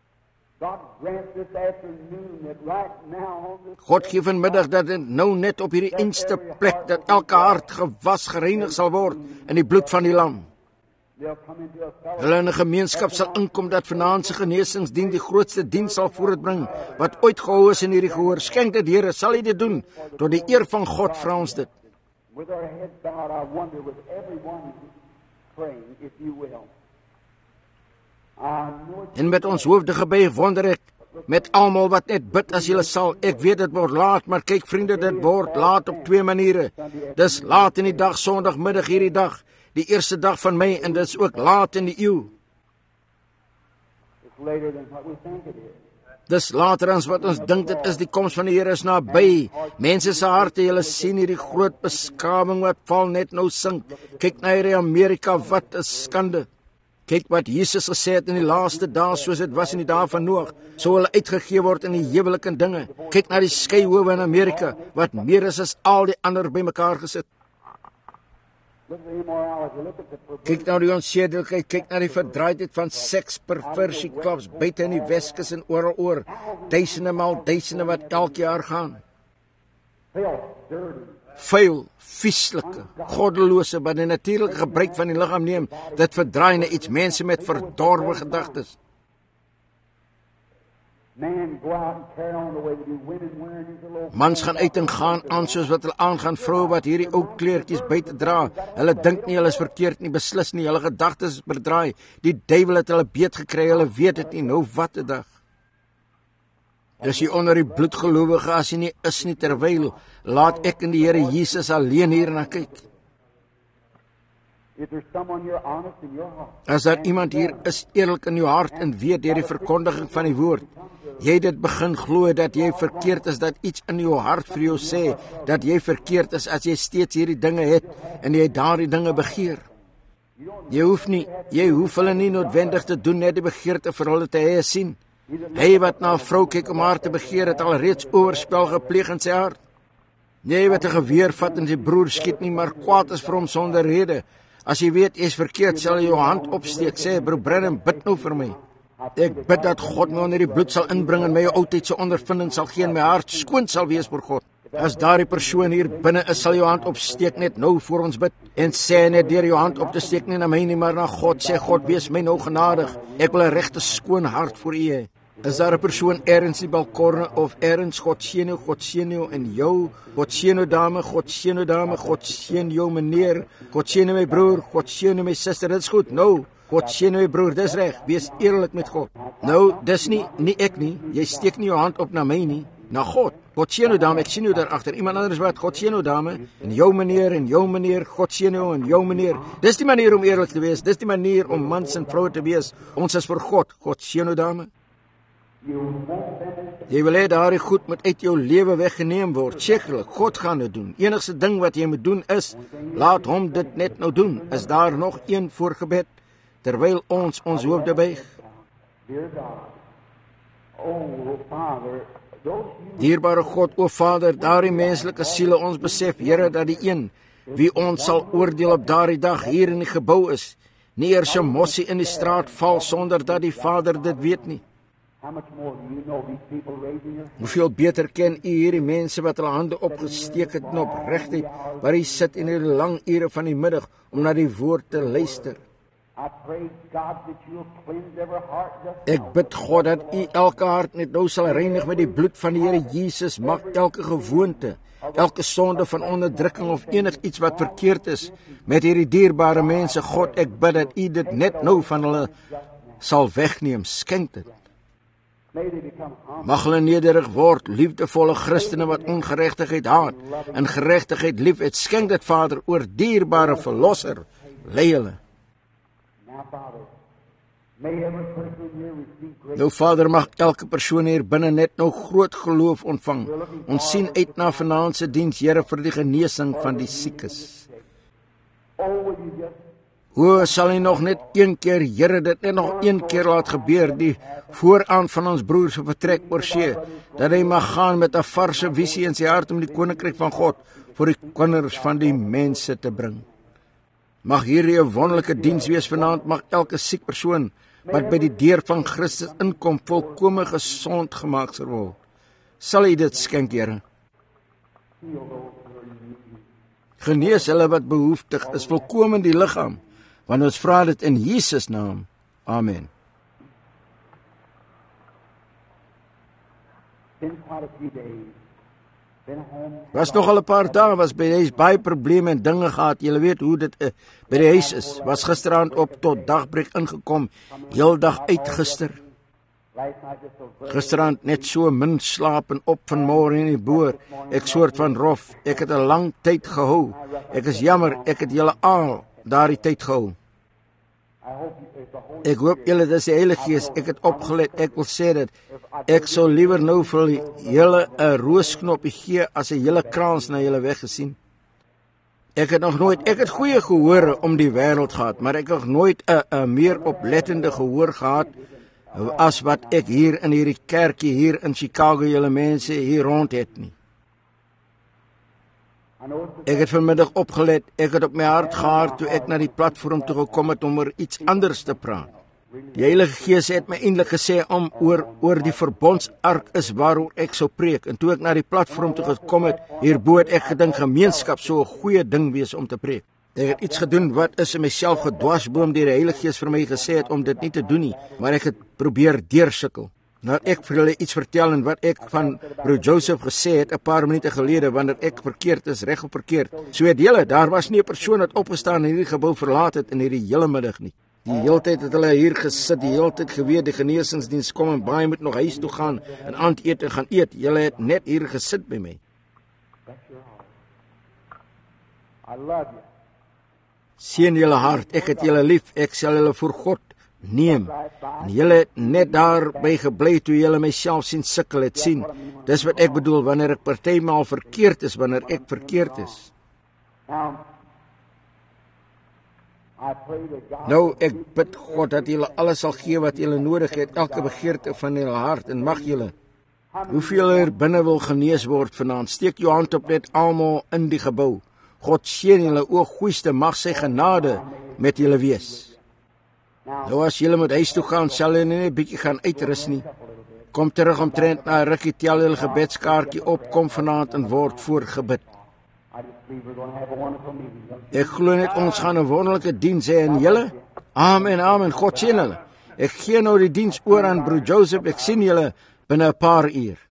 God gee vanmiddag dat dit nou net op hierdie eenste plek, dat elke hart gewas, gereinig sal word in die bloed van die lam. Hulle in 'n gemeenskap sal inkom dat vanaand se genesingsdiens die grootste diens sal voortbring wat ooit gehou is in hierdie gehoor. Skenk dit, Here, sal U dit doen tot die eer van God, vra ons dit. En met ons hoofde gebuig wonder ek met almal wat net bid as julle sal. Ek weet dit word laat, maar kyk vriende, dit word laat op twee maniere. Dis laat in die dag, Sondagmiddag hierdie dag, die eerste dag van Mei, en dit is ook laat in die eeu. Dis later as wat ons dink dit is. Die koms van die Here is naby. Mense se harte, julle sien hierdie groot beskaming wat val net nou sink. Kyk na hierdie Amerika, wat 'n skande. Kyk wat Jesus gesê het in die laaste dae, soos dit was in die dae van Noag, sou hulle uitgegee word in die huwelike dinge. Kyk na die skeihowe in Amerika, wat meer is as al die ander bymekaar gesit. Kyk na die onsedelikheid, kyk na die verdraaidheid van seks, perversie, klubs, buite in die Weskus en oral oor, duisende maal duisende wat elke jaar gaan. Vuil, vieslike, goddelose, wat die natuurlike gebruik van die liggaam neem, dit verdraai na iets, mense met verdorwe gedagtes. Mans gaan uit en gaan aan soos wat hulle aangaan, vroue wat hierdie ou kleertjies buite dra. Hulle dink nie hulle is verkeerd nie, beslis nie, hulle gedagtes is verdraai. Die duiwel het hulle beet gekry, hulle weet dit nie. Nou wat 'n dag. Dis jy onder die bloedgelowige as jy nie is nie, terwyl laat ek in die Here Jesus alleen hier na kyk. As daar iemand hier is eerlik in jou hart en weet deur die verkondiging van die woord, jy dit begin glo dat jy verkeerd is, dat iets in jou hart vir jou sê dat jy verkeerd is, as jy steeds hierdie dinge het en jy daardie dinge begeer. Jy hoef nie, jy hoef hulle nie noodwendig te doen net die begeerte vir hulle te hê sien. Hy wat na 'n vrou kyk om haar te begeer, het al reeds oorspel gepleeg in sy hart. Jy wat 'n geweer vat en sy broer skiet nie, maar kwaad is vir hom sonder rede. As jy weet jy is verkeerd, sal jy jou hand opsteek, sê broer Branham, bid nou vir my. Ek bid dat God my onder die bloed sal inbring en my jou oudheid se ondervinding sal gee en my hart skoon sal wees voor God. As daardie persoon hier binne is, sal jou hand opsteek net nou voor ons bid. En sê net deur jou hand op te steek nie na my nie, maar na God. Sê God, wees my nou genadig. Ek wil 'n regte skoon hart vir U hê. Is daar 'n persoon ergens die balkorne of ergens, God seën jou, God seën jou en jou, God seën jou dame, God seën jou dame, God seën jou meneer, God seën my broer, God seën my suster, dit is goed, nou, God seën my broer, dis reg, wees eerlik met God. Nou, dis nie, nie ek nie, jy steek nie jou hand op na my nie, na God. God seën jou dame, ek sien jou daar agter, iemand anders wat, God seën jou dame, en jou meneer, en jou meneer, God seën jou, en jou meneer. Dis die manier om eerlik te wees, dis die manier om mans en vroue te wees, ons is vir God, God seën jou dame. Jy wil hê daardie goed moet uit jou lewe weggeneem word. Sekerlik, God gaan dit doen. Enigste ding wat jy moet doen is, laat hom dit net nou doen. Is daar nog een voorgebed, terwyl ons ons hoofde buig? Dierbare God, o Vader, daardie menslike siele, ons besef, Here, dat die een, wie ons sal oordeel op daardie dag hier in die gebou is, nie eers 'n mossie in die straat val, sonder dat die Vader dit weet nie. Hoeveel beter ken U hierdie mense wat hulle hande opgesteek het en opregtheid, waar hy sit in hierdie lang ure van die middag om na die woord te luister. Ek bid God dat U elke hart net nou sal reinig met die bloed van die Here Jesus. Mag elke gewoonte, elke sonde van onderdrukking of enig iets wat verkeerd is met hierdie dierbare mense, God, ek bid dat U dit net nou van hulle sal wegneem. Skenk dit. Mag hulle nederig word, liefdevolle Christene wat ongeregtigheid haat en geregtigheid lief het. Skenk dit, Vader, oor dierbare Verlosser. Lei hulle. Nou, Vader, mag elke persoon hier binne net nou groot geloof ontvang. Ons sien uit na vanaand se diens, Here, vir die genesing van die siekes. Hoe sal hy nog net een keer, Here, dit net nog een keer laat gebeur, die vooraan van ons broers se vertrek oor see, dat hy mag gaan met 'n varse visie in sy hart om die koninkryk van God vir die kinders van die mense te bring. Mag hierdie 'n wonderlike diens wees vanaand, mag elke siek persoon wat by die deur van Christus inkom, volkome gesond gemaak sal word. Sal hy dit skenk, Here? Genees hulle wat behoeftig is, volkome in die liggaam, want ons vra dit in Jesus naam. Amen. Was nog al 'n paar dae, was by huis baie probleme en dinge gehad. Julle weet hoe dit uh, by die huis is. Was gisteraand op tot dagbreek ingekom, heel dag uit gister. Gisteraand net so min slaap en op vanmôre in die boer. Ek soort van rof. Ek het 'n lang tyd gehou. Ek is jammer, ek het julle al daardie tyd gehou. Ek hoop julle, dis die Heilige Gees, ek het opgelet, ek wil sê dit, ek sou liewer nou vir julle 'n roosknopie gee as 'n hele krans na julle weggesien. Ek het nog nooit, ek het goeie gehore om die wêreld gehad, maar ek het nog nooit 'n 'n meer oplettende gehoor gehad as wat ek hier in hierdie kerkie hier in Chicago julle mense hier rond het nie. Ek het vanmiddag opgelet, ek het op my hart gehad toe ek na die platform toe gekom het om oor iets anders te praat. Die Heilige Gees het my eintlik gesê om oor oor die verbondsark is waaroor ek sou preek, en toe ek na die platform toe gekom het, hierbo het ek gedink gemeenskap sou 'n goeie ding wees om te preek. Ek het iets gedoen wat is in myself gedwarsboom deur die Heilige Gees vir my gesê het om dit nie te doen nie, maar ek het probeer deursukkel. Nou ek vir julle iets vertel en wat ek van broer Joseph gesê het 'n paar minute gelede, wanneer ek verkeerd is, reg of verkeerd. So het julle, daar was nie 'n persoon wat opgestaan en hierdie gebou verlaat het in hierdie hele middag nie. Die hele tyd het hulle hier gesit, die hele tyd geweet die genesingsdiens kom en baie moet nog huis toe gaan en aandete gaan eet. Julle het net hier gesit by my. Seën julle hart, ek het julle lief, ek sal julle voor God neem. En julle het net daarby gebly toe julle myself sien sukkel het sien. Dis wat ek bedoel wanneer ek partymaal verkeerd is, wanneer ek verkeerd is. Nou, ek bid God dat julle alles sal gee wat julle nodig het, elke begeerte van julle hart, en mag julle, hoeveel er binne wil genees word vanaand, steek jou hand op net almal in die gebou. God seën julle, o goeiste, mag sy genade met julle wees. Nou as julle moet huis toe gaan, sal julle nie 'n bietjie gaan uitrus nie. Kom terug omtrent na 'n rukkie, tel julle gebedskaartjie op, kom vanaand en word voorgebid. Ek glo net ons gaan 'n wonderlike diens hê en julle. Amen, amen. God seën julle. Ek gee nou die diens oor aan broer Joseph. Ek sien julle binne 'n paar uur.